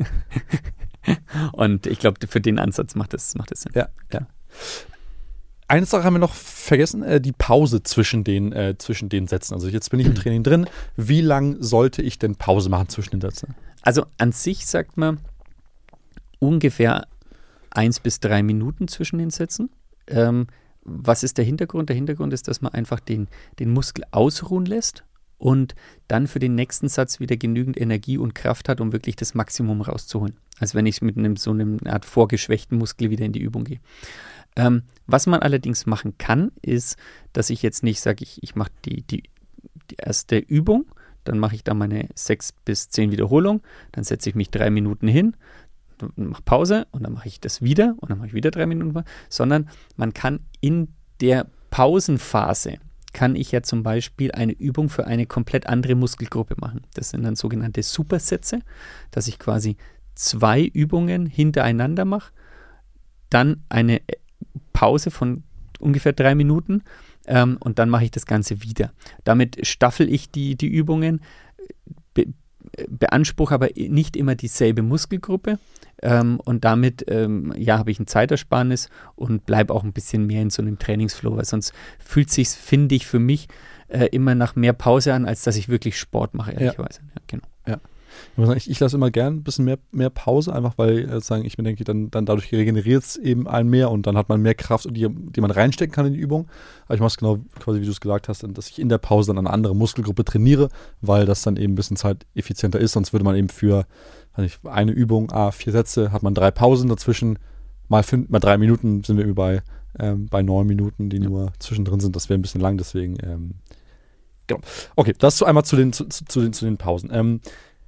und ich glaube, für den Ansatz macht das Sinn. Ja. Eine Sache haben wir noch vergessen, die Pause zwischen den Sätzen. Also jetzt bin ich im Training drin. Wie lang sollte ich denn Pause machen zwischen den Sätzen? Also an sich sagt man ungefähr 1 bis 3 Minuten zwischen den Sätzen. Was ist der Hintergrund? Der Hintergrund ist, dass man einfach den Muskel ausruhen lässt und dann für den nächsten Satz wieder genügend Energie und Kraft hat, um wirklich das Maximum rauszuholen. Also wenn ich mit so einer Art vorgeschwächten Muskel wieder in die Übung gehe. Was man allerdings machen kann, ist, dass ich jetzt nicht sage, ich mache die erste Übung, dann mache ich da meine 6 bis 10 Wiederholungen, dann setze ich mich 3 Minuten hin, mache Pause und dann mache ich das wieder und dann mache ich wieder 3 Minuten, sondern man kann in der Pausenphase, kann ich ja zum Beispiel eine Übung für eine komplett andere Muskelgruppe machen. Das sind dann sogenannte Supersätze, dass ich quasi 2 Übungen hintereinander mache, dann eine Pause von ungefähr 3 Minuten und dann mache ich das Ganze wieder. Damit staffel ich die Übungen, beanspruche aber nicht immer dieselbe Muskelgruppe und damit habe ich ein Zeitersparnis und bleibe auch ein bisschen mehr in so einem Trainingsflow, weil sonst fühlt es sich, finde ich, für mich immer nach mehr Pause an, als dass ich wirklich Sport mache, ehrlicherweise. Ja, genau. Ja. Ich lasse immer gern ein bisschen mehr Pause, einfach weil ich mir denke, dann dadurch regeneriert es eben einen mehr und dann hat man mehr Kraft, die man reinstecken kann in die Übung. Aber ich mache es genau quasi, wie du es gesagt hast, dass ich in der Pause dann eine andere Muskelgruppe trainiere, weil das dann eben ein bisschen zeiteffizienter ist. Sonst würde man eben für eine Übung, 4 Sätze, hat man 3 Pausen dazwischen, mal 3 Minuten sind wir bei 9 Minuten, die nur zwischendrin sind. Das wäre ein bisschen lang, deswegen genau. Okay, das einmal zu den Pausen.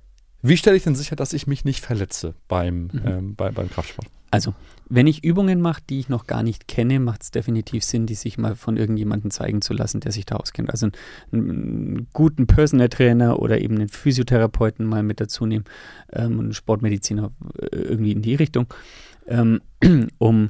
Wie stelle ich denn sicher, dass ich mich nicht verletze beim Kraftsport? Also, wenn ich Übungen mache, die ich noch gar nicht kenne, macht es definitiv Sinn, die sich mal von irgendjemandem zeigen zu lassen, der sich da auskennt. Also einen guten Personal Trainer oder eben einen Physiotherapeuten mal mit dazu nehmen, einen Sportmediziner irgendwie in die Richtung, um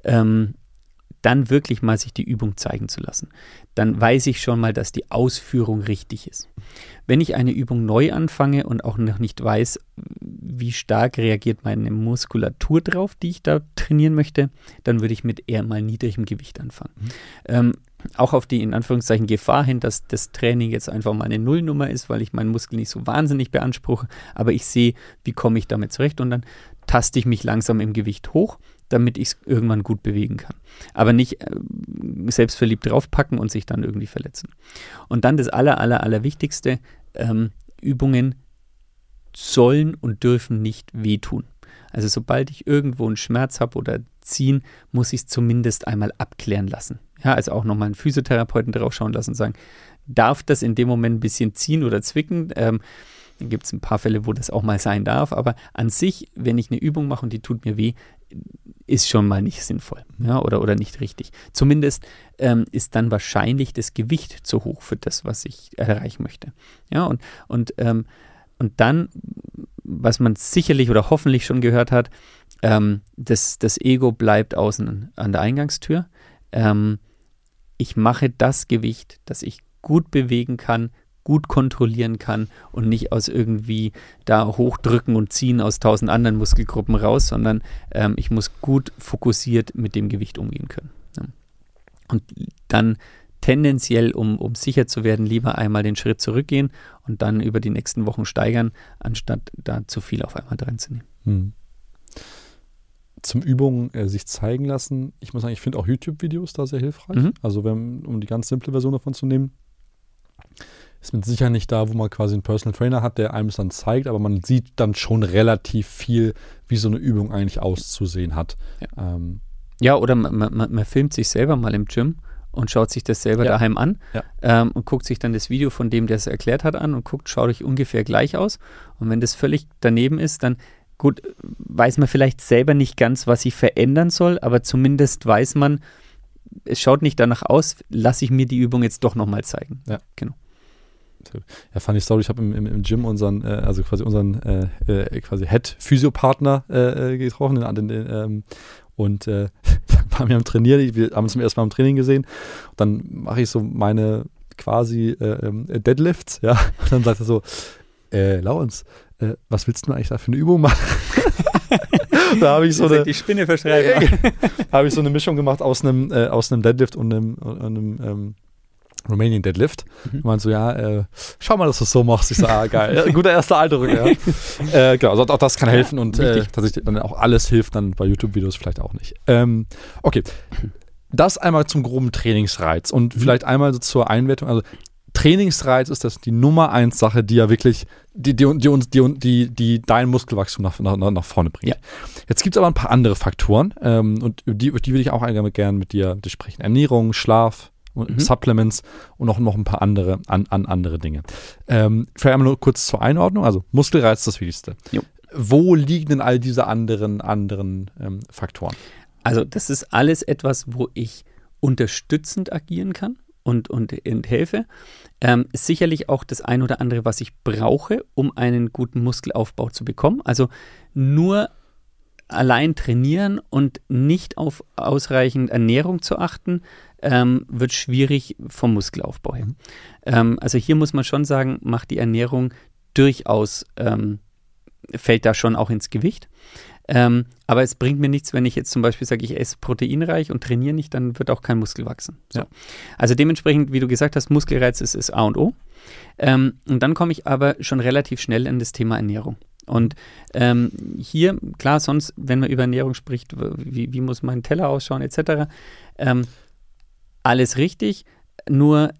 dann wirklich mal sich die Übung zeigen zu lassen. Dann weiß ich schon mal, dass die Ausführung richtig ist. Wenn ich eine Übung neu anfange und auch noch nicht weiß, wie stark reagiert meine Muskulatur drauf, die ich da trainieren möchte, dann würde ich mit eher mal niedrigem Gewicht anfangen. Auch auf die, in Anführungszeichen, Gefahr hin, dass das Training jetzt einfach mal eine Nullnummer ist, weil ich meinen Muskel nicht so wahnsinnig beanspruche, aber ich sehe, wie komme ich damit zurecht und dann taste ich mich langsam im Gewicht hoch, damit ich es irgendwann gut bewegen kann. Aber nicht selbstverliebt draufpacken und sich dann irgendwie verletzen. Und dann das Allerwichtigste, Übungen sollen und dürfen nicht wehtun. Also sobald ich irgendwo einen Schmerz habe oder ziehen, muss ich es zumindest einmal abklären lassen. Ja, also auch nochmal einen Physiotherapeuten drauf schauen lassen und sagen, darf das in dem Moment ein bisschen ziehen oder zwicken? Dann gibt es ein paar Fälle, wo das auch mal sein darf, aber an sich, wenn ich eine Übung mache und die tut mir weh, ist schon mal nicht sinnvoll, ja, oder nicht richtig. Zumindest ist dann wahrscheinlich das Gewicht zu hoch für das, was ich erreichen möchte. Ja, und dann, was man sicherlich oder hoffentlich schon gehört hat, das Ego bleibt außen an der Eingangstür. Ich mache das Gewicht, das ich gut bewegen kann, gut kontrollieren kann und nicht aus irgendwie da hochdrücken und ziehen aus 1000 anderen Muskelgruppen raus, sondern ich muss gut fokussiert mit dem Gewicht umgehen können. Ja. Und dann tendenziell, um sicher zu werden, lieber einmal den Schritt zurückgehen und dann über die nächsten Wochen steigern, anstatt da zu viel auf einmal drin zu nehmen. Zum Übungen sich zeigen lassen. Ich muss sagen, ich finde auch YouTube-Videos da sehr hilfreich. Also um die ganz simple Version davon zu nehmen, ist mit Sicherheit nicht da, wo man quasi einen Personal Trainer hat, der einem es dann zeigt, aber man sieht dann schon relativ viel, wie so eine Übung eigentlich auszusehen hat. Ja, oder man filmt sich selber mal im Gym und schaut sich das selber daheim an und guckt sich dann das Video von dem, der es erklärt hat, an und guckt, schaut euch ungefähr gleich aus. Und wenn das völlig daneben ist, dann gut, weiß man vielleicht selber nicht ganz, was ich verändern soll, aber zumindest weiß man, es schaut nicht danach aus, lasse ich mir die Übung jetzt doch nochmal zeigen. Ja, genau. Ja, funny Story, ich habe im Gym unseren Head-Physio-Partner getroffen und waren wir am Trainieren, wir haben uns zum ersten Mal im Training gesehen und dann mache ich so meine quasi Deadlifts, ja, und dann sagt er so, Laurens, was willst du eigentlich da für eine Übung machen? Da habe ich so die Spinne verschreiben. Habe ich so eine Mischung gemacht aus einem Deadlift und einem Romanian Deadlift. Ich meinte so, schau mal, dass du es so machst. Ich so, geil. Guter erster Eindruck, ja. Genau, also auch das kann helfen und tatsächlich dann auch alles hilft dann bei YouTube-Videos vielleicht auch nicht. Okay, das einmal zum groben Trainingsreiz und vielleicht einmal so zur Einwertung. Also Trainingsreiz ist das die Nummer 1 Sache, die ja wirklich, die dein Muskelwachstum nach vorne bringt. Ja. Jetzt gibt es aber ein paar andere Faktoren und die würde ich auch gerne mit dir sprechen. Ernährung, Schlaf, Supplements und noch ein paar andere Dinge. Vielleicht einmal nur kurz zur Einordnung. Also Muskelreiz ist das Wichtigste. Jo. Wo liegen denn all diese anderen Faktoren? Also das ist alles etwas, wo ich unterstützend agieren kann und helfe. Ist sicherlich auch das ein oder andere, was ich brauche, um einen guten Muskelaufbau zu bekommen. Also nur allein trainieren und nicht auf ausreichend Ernährung zu achten, wird schwierig vom Muskelaufbau her. Also hier muss man schon sagen, macht die Ernährung durchaus, fällt da schon auch ins Gewicht. Aber es bringt mir nichts, wenn ich jetzt zum Beispiel sage, ich esse proteinreich und trainiere nicht, dann wird auch kein Muskel wachsen. So. Ja. Also dementsprechend, wie du gesagt hast, Muskelreiz ist A und O. Und dann komme ich aber schon relativ schnell an das Thema Ernährung. Und hier, klar, sonst, wenn man über Ernährung spricht, wie muss mein Teller ausschauen etc., alles richtig, nur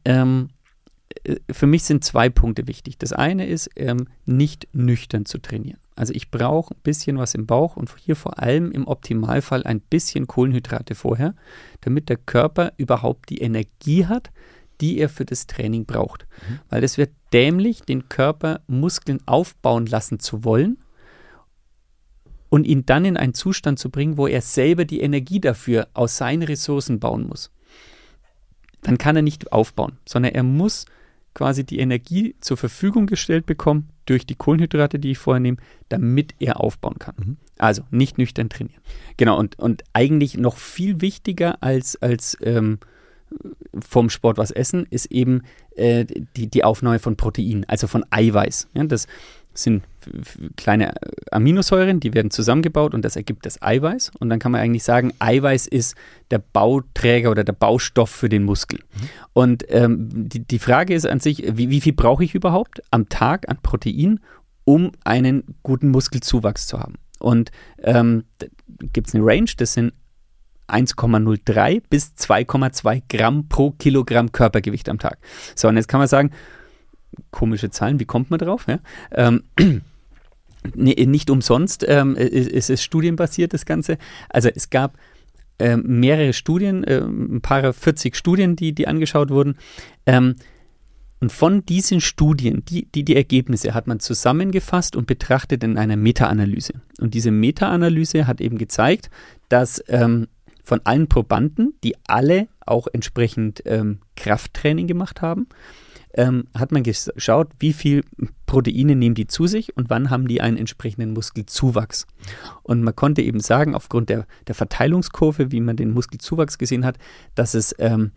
für mich sind 2 Punkte wichtig. Das eine ist, nicht nüchtern zu trainieren. Also ich brauche ein bisschen was im Bauch und hier vor allem im Optimalfall ein bisschen Kohlenhydrate vorher, damit der Körper überhaupt die Energie hat, die er für das Training braucht. Weil es wird dämlich, den Körper Muskeln aufbauen lassen zu wollen und ihn dann in einen Zustand zu bringen, wo er selber die Energie dafür aus seinen Ressourcen bauen muss. Dann kann er nicht aufbauen, sondern er muss quasi die Energie zur Verfügung gestellt bekommen durch die Kohlenhydrate, die ich vorher nehme, damit er aufbauen kann. Also nicht nüchtern trainieren. Genau, und eigentlich noch viel wichtiger als vom Sport was essen, ist eben die Aufnahme von Protein, also von Eiweiß. Ja, das sind kleine Aminosäuren, die werden zusammengebaut und das ergibt das Eiweiß. Und dann kann man eigentlich sagen, Eiweiß ist der Bauträger oder der Baustoff für den Muskel. Und die Frage ist an sich, wie viel brauche ich überhaupt am Tag an Protein, um einen guten Muskelzuwachs zu haben? Und da gibt es eine Range, das sind 1,03 bis 2,2 Gramm pro Kilogramm Körpergewicht am Tag. So, und jetzt kann man sagen, komische Zahlen, wie kommt man drauf? Ja? Nicht umsonst ist es studienbasiert, das Ganze. Also es gab mehrere Studien, ein paar 40 Studien, die angeschaut wurden. Und von diesen Studien, die Ergebnisse hat man zusammengefasst und betrachtet in einer Meta-Analyse. Und diese Meta-Analyse hat eben gezeigt, dass von allen Probanden, die alle auch entsprechend Krafttraining gemacht haben, hat man geschaut, wie viel Proteine nehmen die zu sich und wann haben die einen entsprechenden Muskelzuwachs. Und man konnte eben sagen, aufgrund der Verteilungskurve, wie man den Muskelzuwachs gesehen hat, dass es den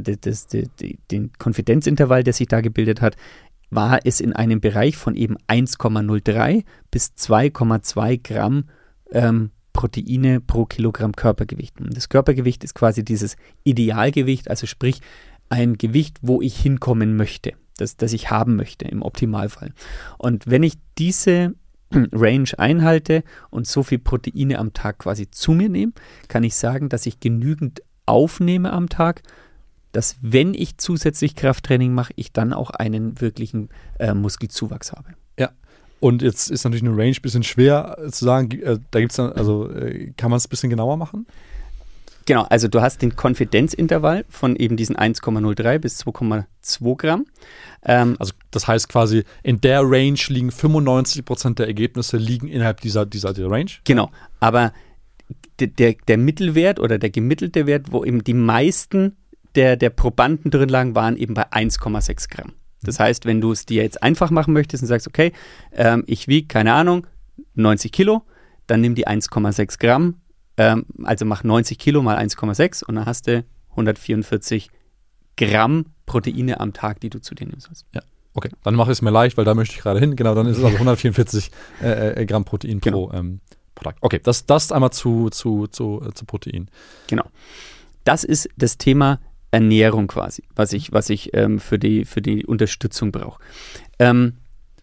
Konfidenzintervall, der sich da gebildet hat, war es in einem Bereich von eben 1,03 bis 2,2 Gramm Proteine pro Kilogramm Körpergewicht. Und das Körpergewicht ist quasi dieses Idealgewicht, also sprich ein Gewicht, wo ich hinkommen möchte, das ich haben möchte im Optimalfall. Und wenn ich diese Range einhalte und so viel Proteine am Tag quasi zu mir nehme, kann ich sagen, dass ich genügend aufnehme am Tag, dass wenn ich zusätzlich Krafttraining mache, ich dann auch einen wirklichen Muskelzuwachs habe. Ja. Und jetzt ist natürlich eine Range ein bisschen schwer zu sagen, da gibt es dann, also kann man es ein bisschen genauer machen? Genau, also du hast den Konfidenzintervall von eben diesen 1,03 bis 2,2 Gramm. Also das heißt quasi, in der Range liegen 95% der Ergebnisse liegen innerhalb dieser Range? Genau, aber der Mittelwert oder der gemittelte Wert, wo eben die meisten der Probanden drin lagen, waren eben bei 1,6 Gramm. Das heißt, wenn du es dir jetzt einfach machen möchtest und sagst, okay, ich wiege, keine Ahnung, 90 Kilo, dann nimm die 1,6 Gramm, also mach 90 Kilo mal 1,6 und dann hast du 144 Gramm Proteine am Tag, die du zu dir nehmen sollst. Ja, okay. Dann mache ich es mir leicht, weil da möchte ich gerade hin. Genau, dann ist es also 144 Gramm Protein pro Tag. Okay, das einmal zu Protein. Genau. Das ist das Thema Ernährung quasi, was ich für die Unterstützung brauche. Dann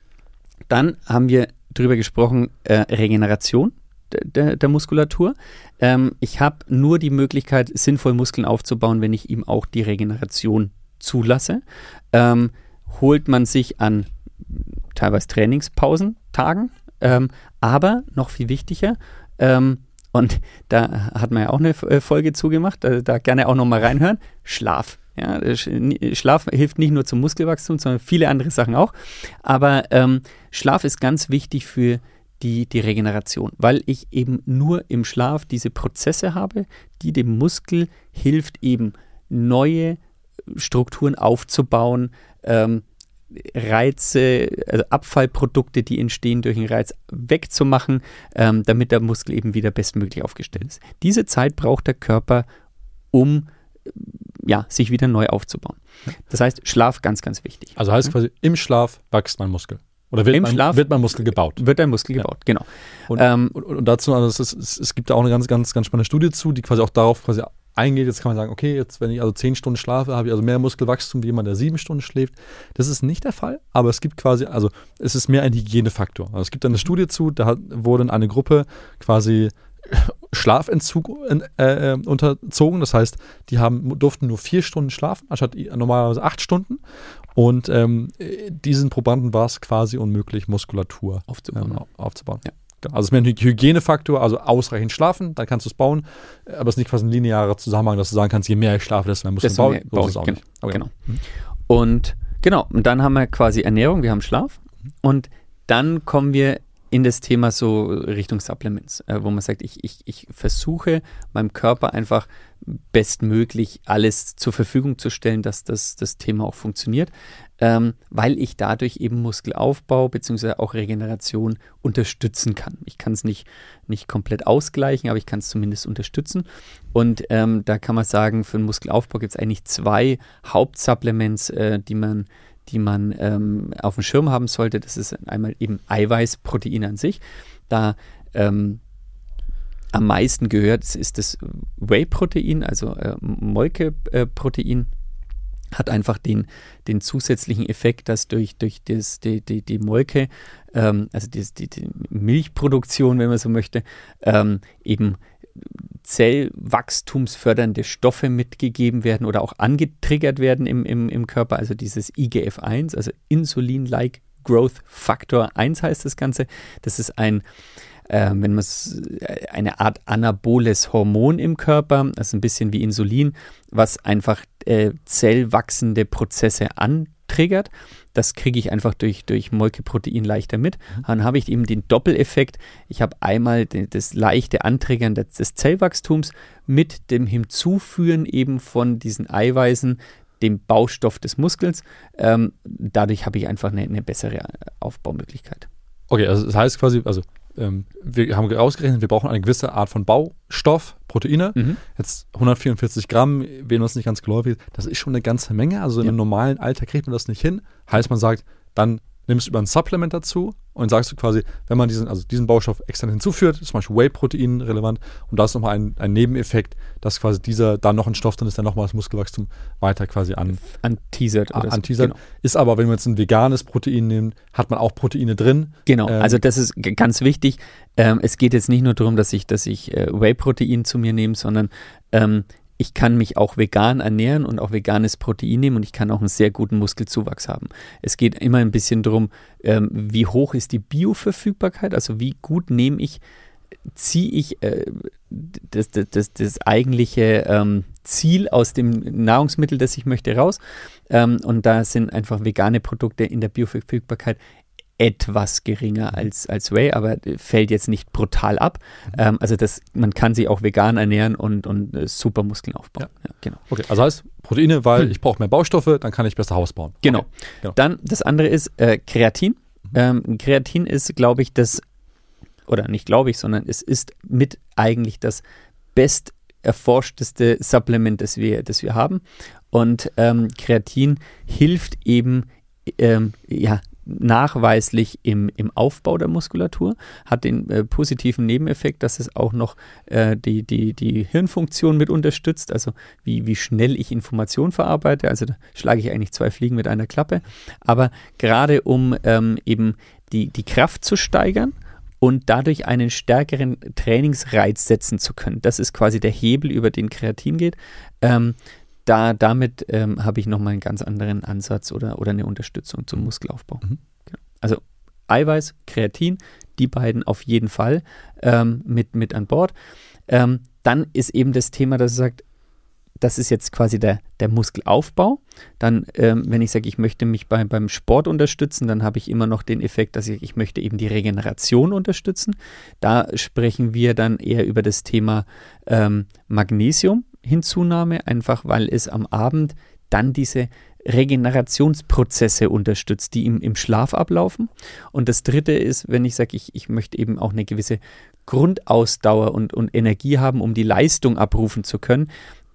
haben wir drüber gesprochen, Regeneration der Muskulatur. Ich habe nur die Möglichkeit, sinnvoll Muskeln aufzubauen, wenn ich ihm auch die Regeneration zulasse. Holt man sich an teilweise Trainingspausentagen, aber noch viel wichtiger, und da hat man ja auch eine Folge zugemacht, da gerne auch nochmal reinhören, Schlaf. Ja, Schlaf hilft nicht nur zum Muskelwachstum, sondern viele andere Sachen auch. Aber Schlaf ist ganz wichtig für die Regeneration, weil ich eben nur im Schlaf diese Prozesse habe, die dem Muskel hilft, eben neue Strukturen aufzubauen, Reize, also Abfallprodukte, die entstehen durch den Reiz, wegzumachen, damit der Muskel eben wieder bestmöglich aufgestellt ist. Diese Zeit braucht der Körper, um sich wieder neu aufzubauen. Das heißt, Schlaf ganz, ganz wichtig. Also heißt quasi, im Schlaf wächst mein Muskel. Oder wird mein Muskel gebaut? Wird ein Muskel gebaut, genau. Und dazu, also es gibt da auch eine ganz, ganz, ganz spannende Studie zu, die quasi auch darauf quasi eingeht. Jetzt kann man sagen, okay, jetzt wenn ich also 10 Stunden schlafe, habe ich also mehr Muskelwachstum wie jemand, der 7 Stunden schläft. Das ist nicht der Fall, aber es gibt quasi, also es ist mehr ein Hygienefaktor. Also es gibt eine Studie zu, da wurde in eine Gruppe quasi Schlafentzug unterzogen. Das heißt, die durften nur 4 Stunden schlafen, anstatt normalerweise 8 Stunden. Und diesen Probanden war es quasi unmöglich, Muskulatur aufzubauen. Ja. Also es ist mehr ein Hygienefaktor, also ausreichend schlafen, dann kannst du es bauen, aber es ist nicht quasi ein linearer Zusammenhang, dass du sagen kannst, je mehr ich schlafe, desto mehr Muskeln bauen. So ist es auch nicht. Okay. Genau. Und dann haben wir quasi Ernährung, wir haben Schlaf und dann kommen wir in das Thema so Richtung Supplements, wo man sagt, ich versuche meinem Körper einfach bestmöglich alles zur Verfügung zu stellen, dass das Thema auch funktioniert, weil ich dadurch eben Muskelaufbau bzw. auch Regeneration unterstützen kann. Ich kann es nicht komplett ausgleichen, aber ich kann es zumindest unterstützen. Und da kann man sagen, für den Muskelaufbau gibt es eigentlich 2 Hauptsupplements, die man auf dem Schirm haben sollte. Das ist einmal eben Eiweißprotein an sich. Da am meisten gehört ist das Whey-Protein, also Molkeprotein. Hat einfach den zusätzlichen Effekt, dass durch die Molke, also die Milchproduktion, wenn man so möchte, eben zellwachstumsfördernde Stoffe mitgegeben werden oder auch angetriggert werden im Körper, also dieses IGF-1, also Insulin-like Growth Factor 1 heißt das Ganze. Das ist eine Art anaboles Hormon im Körper, also ein bisschen wie Insulin, was einfach zellwachsende Prozesse antriggert. Das kriege ich einfach durch Molkeprotein leichter mit. Dann habe ich eben den Doppeleffekt. Ich habe einmal das leichte Antriggern des Zellwachstums mit dem Hinzuführen eben von diesen Eiweißen, dem Baustoff des Muskels. Dadurch habe ich einfach eine bessere Aufbaumöglichkeit. Okay, also das heißt quasi, wir haben ausgerechnet, wir brauchen eine gewisse Art von Baustoff, Proteine. Jetzt 144 Gramm, wen uns nicht ganz geläufig ist, das ist schon eine ganze Menge. Also in einem normalen Alter kriegt man das nicht hin. Heißt, man sagt, dann nimmst du über ein Supplement dazu und sagst du quasi, wenn man diesen Baustoff extern hinzuführt, ist zum Beispiel Whey-Protein relevant und da ist nochmal ein Nebeneffekt, dass quasi da noch ein Stoff drin ist, der nochmal das Muskelwachstum weiter quasi anteasert. Genau. Ist aber, wenn man jetzt ein veganes Protein nimmt, hat man auch Proteine drin. Genau, also das ist ganz wichtig. Es geht jetzt nicht nur darum, dass ich Whey-Protein zu mir nehme, sondern ich kann mich auch vegan ernähren und auch veganes Protein nehmen und ich kann auch einen sehr guten Muskelzuwachs haben. Es geht immer ein bisschen darum, wie hoch ist die Bioverfügbarkeit, also wie gut ziehe ich das eigentliche Ziel aus dem Nahrungsmittel, das ich möchte, raus. Und da sind einfach vegane Produkte in der Bioverfügbarkeit etwas geringer als Whey, aber fällt jetzt nicht brutal ab. Also man kann sich auch vegan ernähren und super Muskeln aufbauen. Ja, genau. Okay, also heißt Proteine, weil ich brauche mehr Baustoffe, dann kann ich besser Haus bauen. Genau. Okay. Dann das andere ist Kreatin. Kreatin ist, glaube ich, sondern es ist mit eigentlich das best erforschteste Supplement, das wir haben. Und Kreatin hilft eben nachweislich im Aufbau der Muskulatur, hat den positiven Nebeneffekt, dass es auch noch die Hirnfunktion mit unterstützt, also wie schnell ich Information verarbeite, also da schlage ich eigentlich 2 Fliegen mit einer Klappe, aber gerade um eben die Kraft zu steigern und dadurch einen stärkeren Trainingsreiz setzen zu können, das ist quasi der Hebel, über den Kreatin geht, damit habe ich nochmal einen ganz anderen Ansatz oder eine Unterstützung zum Muskelaufbau. Genau. Also Eiweiß, Kreatin, die beiden auf jeden Fall mit an Bord. Dann ist eben das Thema, dass es sagt, das ist jetzt quasi der Muskelaufbau. Dann, wenn ich sage, ich möchte mich beim Sport unterstützen, dann habe ich immer noch den Effekt, dass ich möchte eben die Regeneration unterstützen. Da sprechen wir dann eher über das Thema Magnesium-Hinzunahme, einfach weil es am Abend dann diese Regenerationsprozesse unterstützt, die im Schlaf ablaufen. Und das Dritte ist, wenn ich sage, ich möchte eben auch eine gewisse Grundausdauer und Energie haben, um die Leistung abrufen zu können.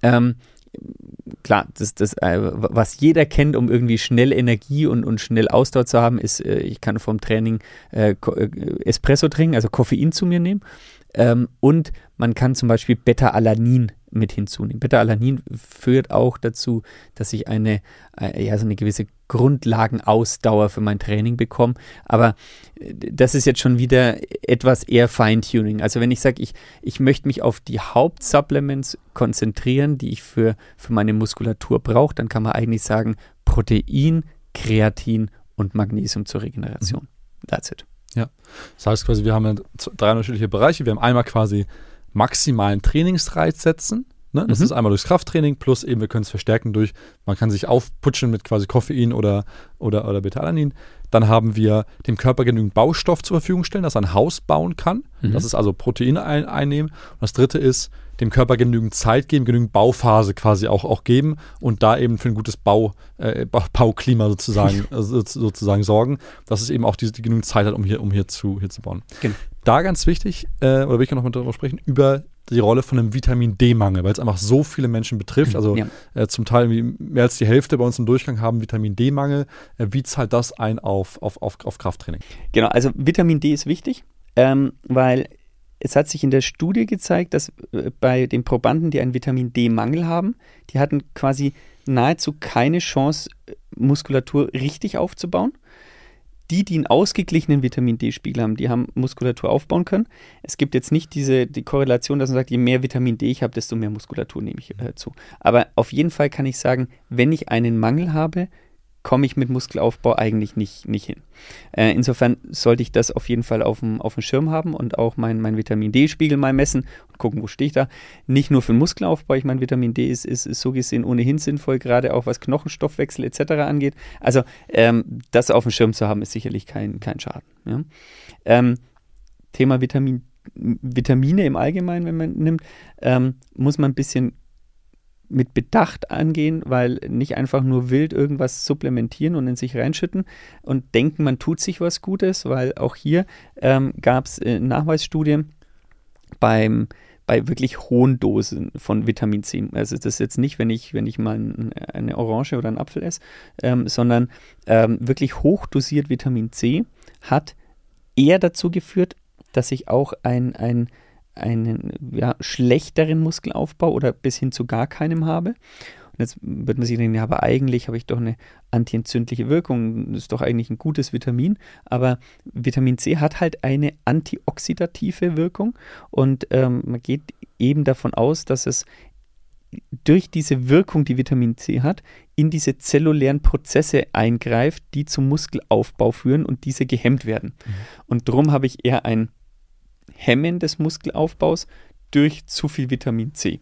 Klar, was jeder kennt, um irgendwie schnell Energie und schnell Ausdauer zu haben, ist, ich kann vom Training Espresso trinken, also Koffein zu mir nehmen. Und man kann zum Beispiel Beta-Alanin mit hinzunehmen. Beta-Alanin führt auch dazu, dass ich so eine gewisse Grundlagenausdauer für mein Training bekomme. Aber das ist jetzt schon wieder etwas eher Feintuning. Also wenn ich sage, ich möchte mich auf die Hauptsupplements konzentrieren, die ich für meine Muskulatur brauche, dann kann man eigentlich sagen Protein, Kreatin und Magnesium zur Regeneration. That's it. Ja, das heißt quasi, wir haben 3 unterschiedliche Bereiche. Wir haben einmal quasi maximalen Trainingsreiz setzen. Ne? Das ist einmal durchs Krafttraining, plus eben wir können es verstärken durch, man kann sich aufputschen mit quasi Koffein oder Beta-Alanin. Dann haben wir dem Körper genügend Baustoff zur Verfügung stellen, dass er ein Haus bauen kann. Das ist also Proteine einnehmen. Und das dritte ist, dem Körper genügend Zeit geben, genügend Bauphase quasi auch geben und da eben für ein gutes Bauklima sozusagen sorgen, dass es eben auch die genügend Zeit hat, um hier zu bauen. Genau. Da ganz wichtig, oder will ich noch mal darüber sprechen, über die Rolle von einem Vitamin-D-Mangel, weil es einfach so viele Menschen betrifft. Also zum Teil mehr als die Hälfte bei uns im Durchgang haben Vitamin-D-Mangel. Wie zahlt das ein auf Krafttraining? Genau, also Vitamin D ist wichtig, weil es hat sich in der Studie gezeigt, dass bei den Probanden, die einen Vitamin-D-Mangel haben, die hatten quasi nahezu keine Chance, Muskulatur richtig aufzubauen. Die einen ausgeglichenen Vitamin-D-Spiegel haben, die haben Muskulatur aufbauen können. Es gibt jetzt nicht die Korrelation, dass man sagt, je mehr Vitamin D ich habe, desto mehr Muskulatur nehme ich zu. Aber auf jeden Fall kann ich sagen, wenn ich einen Mangel habe, komme ich mit Muskelaufbau eigentlich nicht hin. Insofern sollte ich das auf jeden Fall auf dem Schirm haben und auch mein Vitamin-D-Spiegel mal messen und gucken, wo stehe ich da. Nicht nur für den Muskelaufbau, ich meine, Vitamin D ist so gesehen ohnehin sinnvoll, gerade auch was Knochenstoffwechsel etc. angeht. Also das auf dem Schirm zu haben, ist sicherlich kein Schaden. Ja? Thema Vitamine im Allgemeinen, wenn man nimmt, muss man ein bisschen mit Bedacht angehen, weil nicht einfach nur wild irgendwas supplementieren und in sich reinschütten und denken, man tut sich was Gutes, weil auch hier gab es Nachweisstudien bei wirklich hohen Dosen von Vitamin C. Also das ist jetzt nicht, wenn ich mal eine Orange oder einen Apfel esse, sondern wirklich hochdosiert Vitamin C hat eher dazu geführt, dass ich auch einen schlechteren Muskelaufbau oder bis hin zu gar keinem habe. Und jetzt wird man sich denken, ja, aber eigentlich habe ich doch eine antientzündliche Wirkung, das ist doch eigentlich ein gutes Vitamin, aber Vitamin C hat halt eine antioxidative Wirkung und man geht eben davon aus, dass es durch diese Wirkung, die Vitamin C hat, in diese zellulären Prozesse eingreift, die zum Muskelaufbau führen und diese gehemmt werden. Und darum habe ich eher ein Hemmen des Muskelaufbaus durch zu viel Vitamin C.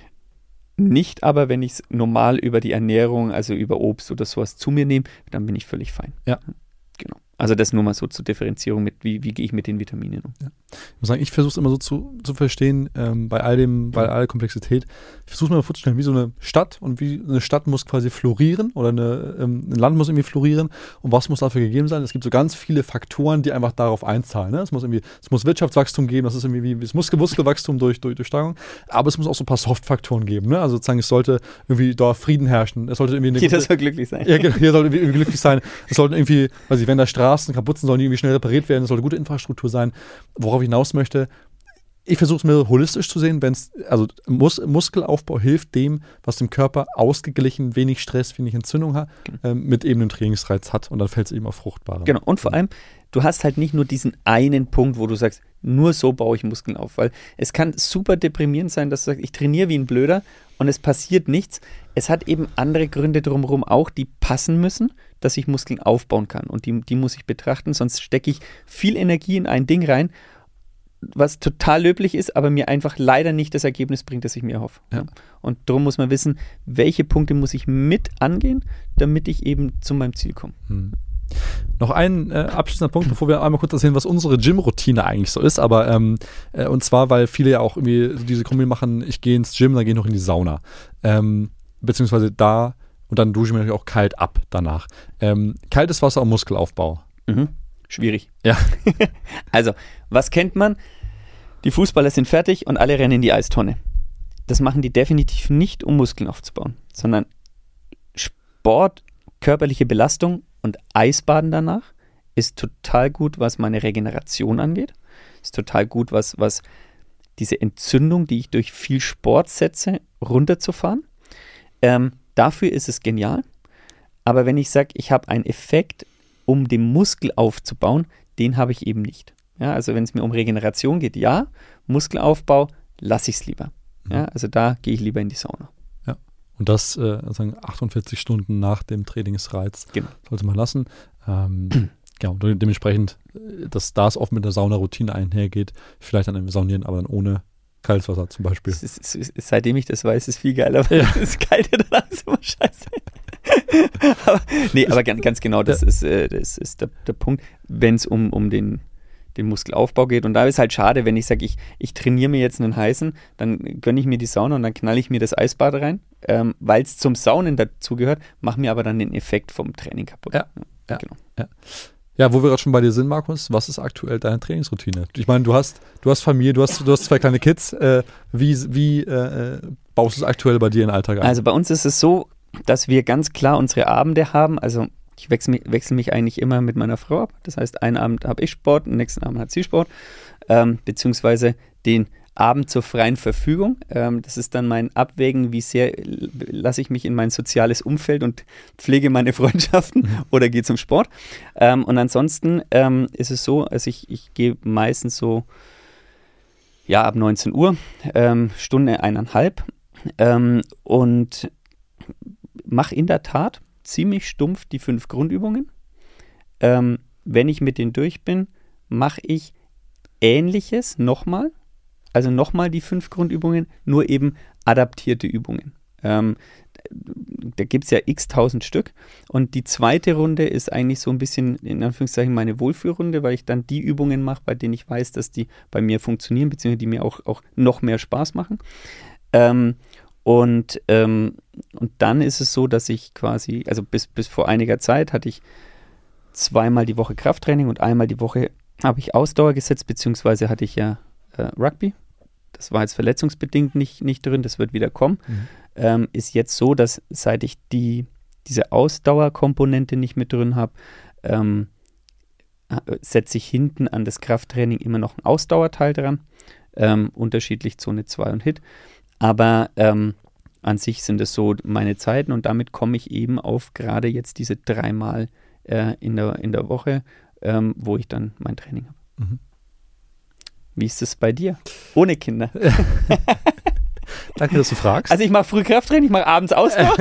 Nicht aber, wenn ich es normal über die Ernährung, also über Obst oder sowas zu mir nehme, dann bin ich völlig fein. Ja. Genau. Also das nur mal so zur Differenzierung mit, wie gehe ich mit den Vitaminen um. Ja. Ich muss sagen, ich versuche es immer so zu verstehen, bei aller Komplexität, ich versuche es mir vorzustellen, wie so eine Stadt und wie eine Stadt muss quasi florieren oder ein Land muss irgendwie florieren und was muss dafür gegeben sein? Es gibt so ganz viele Faktoren, die einfach darauf einzahlen. Ne? Es muss Wirtschaftswachstum geben, das ist irgendwie wie Muskelwachstum durch Steigerung, aber es muss auch so ein paar Softfaktoren geben. Ne? Also sozusagen, es sollte irgendwie da Frieden herrschen. Es sollte irgendwie jeder soll glücklich sein. Ja, jeder sollte irgendwie glücklich sein. Es sollten irgendwie, weiß ich, wenn da Straßen kaputt sind, sollen die irgendwie schnell repariert werden. Es sollte gute Infrastruktur sein. Worauf ich hinaus möchte, ich versuche es mir holistisch zu sehen, Muskelaufbau hilft dem, was dem Körper ausgeglichen, wenig Stress, wenig Entzündung hat, mit eben einem Trainingsreiz hat und dann fällt es eben auf Fruchtbare. Genau, und vor allem, du hast halt nicht nur diesen einen Punkt, wo du sagst, nur so baue ich Muskeln auf, weil es kann super deprimierend sein, dass du sagst, ich trainiere wie ein Blöder und es passiert nichts. Es hat eben andere Gründe drumherum auch, die passen müssen, dass ich Muskeln aufbauen kann und die muss ich betrachten, sonst stecke ich viel Energie in ein Ding rein, was total löblich ist, aber mir einfach leider nicht das Ergebnis bringt, das ich mir erhoffe. Ja. Und darum muss man wissen, welche Punkte muss ich mit angehen, damit ich eben zu meinem Ziel komme. Noch ein abschließender Punkt, bevor wir einmal kurz erzählen, was unsere Gym-Routine eigentlich so ist, aber und zwar, weil viele ja auch irgendwie diese Kombi machen, ich gehe ins Gym, dann gehe ich noch in die Sauna. Beziehungsweise da und dann dusche ich mir natürlich auch kalt ab danach. Kaltes Wasser und Muskelaufbau. Schwierig. Ja. Also, was kennt man? Die Fußballer sind fertig und alle rennen in die Eistonne. Das machen die definitiv nicht, um Muskeln aufzubauen, sondern Sport, körperliche Belastung und Eisbaden danach ist total gut, was meine Regeneration angeht. Ist total gut, was diese Entzündung, die ich durch viel Sport setze, runterzufahren. Dafür ist es genial. Aber wenn ich sage, ich habe einen Effekt, um den Muskel aufzubauen, den habe ich eben nicht. Ja, also wenn es mir um Regeneration geht, ja, Muskelaufbau, lasse ich es lieber. Ja, also da gehe ich lieber in die Sauna. Ja, und das 48 Stunden nach dem Trainingsreiz sollte man lassen. Ja, und dementsprechend, dass das oft mit der Saunaroutine einhergeht, vielleicht dann saunieren, aber dann ohne kaltes Wasser zum Beispiel. Seitdem ich das weiß, ist es viel geiler, weil das Kalte danach ist immer scheiße. aber ganz genau, das ist der Punkt, wenn es um den Muskelaufbau geht. Und da ist halt schade, wenn ich sage, ich trainiere mir jetzt einen heißen, dann gönne ich mir die Sauna und dann knalle ich mir das Eisbad rein, weil es zum Saunen dazugehört, mache mir aber dann den Effekt vom Training kaputt. Ja, genau. Ja, wo wir gerade schon bei dir sind, Markus, was ist aktuell deine Trainingsroutine? Ich meine, du hast Familie, du hast 2 kleine Kids. Wie baust du es aktuell bei dir in den Alltag ein? Also bei uns ist es so, dass wir ganz klar unsere Abende haben. Also ich wechsle mich eigentlich immer mit meiner Frau ab. Das heißt, einen Abend habe ich Sport, den nächsten Abend hat sie Sport, beziehungsweise den Abend zur freien Verfügung. Das ist dann mein Abwägen, wie sehr lasse ich mich in mein soziales Umfeld und pflege meine Freundschaften oder gehe zum Sport. Und ansonsten ist es so, also ich gehe meistens so ab 19 Uhr, Stunde 1,5 und mache in der Tat ziemlich stumpf die 5 Grundübungen. Wenn ich mit denen durch bin, mache ich Ähnliches nochmal. Also nochmal die 5 Grundübungen, nur eben adaptierte Übungen. Da gibt es ja x-tausend Stück. Und die zweite Runde ist eigentlich so ein bisschen, in Anführungszeichen, meine Wohlfühlrunde, weil ich dann die Übungen mache, bei denen ich weiß, dass die bei mir funktionieren, beziehungsweise die mir auch noch mehr Spaß machen. Und dann ist es so, dass ich quasi, also bis vor einiger Zeit hatte ich 2-mal die Woche Krafttraining und einmal die Woche habe ich Ausdauer gesetzt, beziehungsweise hatte ich ja Rugby. Das war jetzt verletzungsbedingt nicht drin, das wird wieder kommen. Ist jetzt so, dass seit ich diese Ausdauerkomponente nicht mit drin habe, setze ich hinten an das Krafttraining immer noch einen Ausdauerteil dran, unterschiedlich Zone 2 und HIIT. Aber an sich sind es so meine Zeiten und damit komme ich eben auf gerade jetzt diese 3-mal in der Woche, wo ich dann mein Training habe. Mhm. Wie ist es bei dir? Ohne Kinder. Danke, dass du fragst. Also ich mache früh Krafttraining, ich mache abends Ausdauer.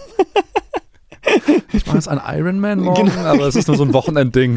Ich mache jetzt einen Ironman morgen, genau. Aber es ist nur so ein Wochenendding.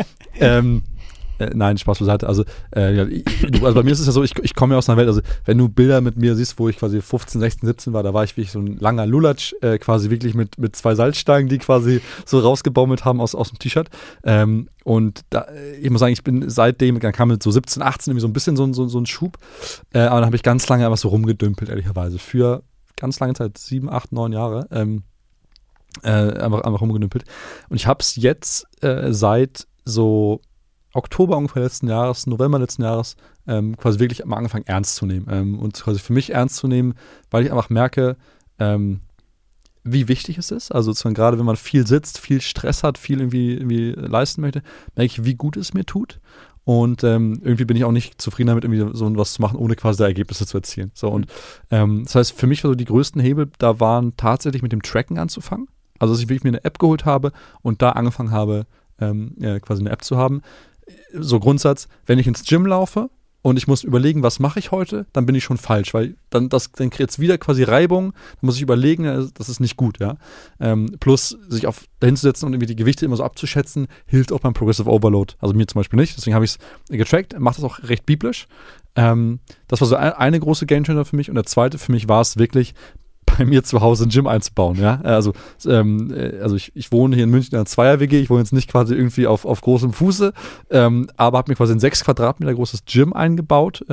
Nein, Spaß beiseite. Also bei mir ist es ja so, ich komme ja aus einer Welt, also wenn du Bilder mit mir siehst, wo ich quasi 15, 16, 17 war, da war ich wirklich so ein langer Lulatsch, quasi wirklich mit 2 Salzstangen, die quasi so rausgebaumelt haben aus dem T-Shirt. Und da, ich muss sagen, ich bin seitdem, dann kam mit so 17, 18 irgendwie so ein bisschen so ein Schub. Aber dann habe ich ganz lange einfach so rumgedümpelt, ehrlicherweise. Für ganz lange Zeit, 7, 8, 9 Jahre. Einfach rumgedümpelt. Und ich habe es jetzt seit so Oktober ungefähr letzten Jahres, November letzten Jahres, quasi wirklich mal angefangen ernst zu nehmen. Und quasi für mich ernst zu nehmen, weil ich einfach merke, wie wichtig es ist. Also gerade wenn man viel sitzt, viel Stress hat, viel irgendwie leisten möchte, merke ich, wie gut es mir tut. Und irgendwie bin ich auch nicht zufrieden damit, irgendwie so was zu machen, ohne quasi da Ergebnisse zu erzielen. So, und das heißt, für mich war so die größten Hebel, da waren tatsächlich mit dem Tracken anzufangen. Also dass ich wirklich mir eine App geholt habe und da angefangen habe, quasi eine App zu haben. So Grundsatz, wenn ich ins Gym laufe und ich muss überlegen, was mache ich heute, dann bin ich schon falsch, weil dann kriegt es wieder quasi Reibung, dann muss ich überlegen, das ist nicht gut, ja. Plus sich dahin zu setzen und irgendwie die Gewichte immer so abzuschätzen, hilft auch beim Progressive Overload. Also mir zum Beispiel nicht, deswegen habe ich es getrackt, mache das auch recht biblisch. Das war so eine große Gamechanger für mich und der zweite für mich war es wirklich, bei mir zu Hause ein Gym einzubauen, ja. Also ich wohne hier in München in einer Zweier-WG, ich wohne jetzt nicht quasi irgendwie auf großem Fuße, aber habe mir quasi ein 6 Quadratmeter großes Gym eingebaut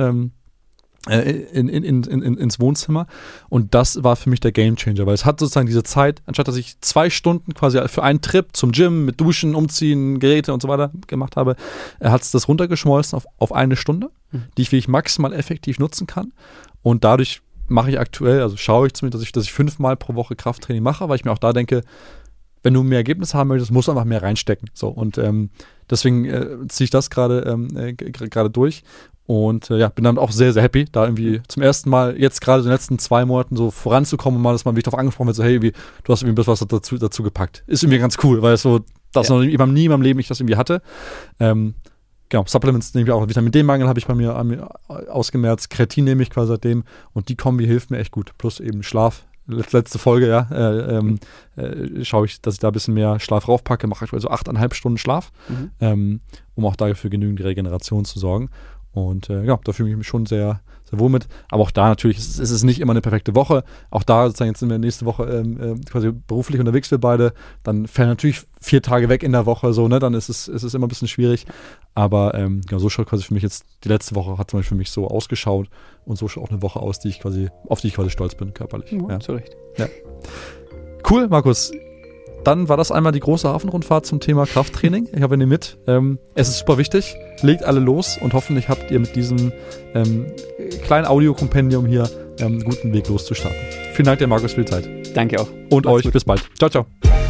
ins Wohnzimmer und das war für mich der Gamechanger, weil es hat sozusagen diese Zeit, anstatt dass ich 2 Stunden quasi für einen Trip zum Gym mit Duschen, Umziehen, Geräte und so weiter gemacht habe, hat es das runtergeschmolzen auf 1 Stunde, die ich wirklich maximal effektiv nutzen kann und dadurch mache ich aktuell, also schaue ich zumindest, dass ich 5-mal pro Woche Krafttraining mache, weil ich mir auch da denke, wenn du mehr Ergebnisse haben möchtest, musst du einfach mehr reinstecken. So, und deswegen ziehe ich das gerade durch und bin dann auch sehr, sehr happy, da irgendwie zum ersten Mal jetzt gerade in den letzten 2 Monaten so voranzukommen und mal, dass man mich darauf angesprochen wird, so hey, du hast irgendwie was dazu gepackt. Ist irgendwie ganz cool, weil es so, das noch nie in meinem Leben ich das irgendwie hatte. Genau, Supplements nehme ich auch. Vitamin D-Mangel habe ich bei mir ausgemerzt. Kreatin nehme ich quasi seitdem. Und die Kombi hilft mir echt gut. Plus eben Schlaf letzte Folge, ja, schaue ich, dass ich da ein bisschen mehr Schlaf raufpacke, mache aktuell so 8,5 Stunden Schlaf, um auch dafür genügend Regeneration zu sorgen. Und ja, da fühle ich mich schon sehr, sehr wohl mit. Aber auch da natürlich, es ist nicht immer eine perfekte Woche. Auch da sozusagen jetzt sind wir nächste Woche quasi beruflich unterwegs, wir beide. Dann fällen natürlich 4 Tage weg in der Woche, so, ne? Dann ist es immer ein bisschen schwierig. Aber ja, so schaut quasi für mich jetzt, die letzte Woche hat zum Beispiel für mich so ausgeschaut und so schaut auch eine Woche aus, auf die ich quasi stolz bin, körperlich. Ja, zu Recht. Ja. Cool, Markus. Dann war das einmal die große Hafenrundfahrt zum Thema Krafttraining. Ich habe ihn mit. Es ist super wichtig. Legt alle los und hoffentlich habt ihr mit diesem kleinen Audiokompendium hier einen guten Weg loszustarten. Vielen Dank dir, Markus, für die Zeit. Danke auch. Und Macht's euch gut. bis bald. Ciao, ciao.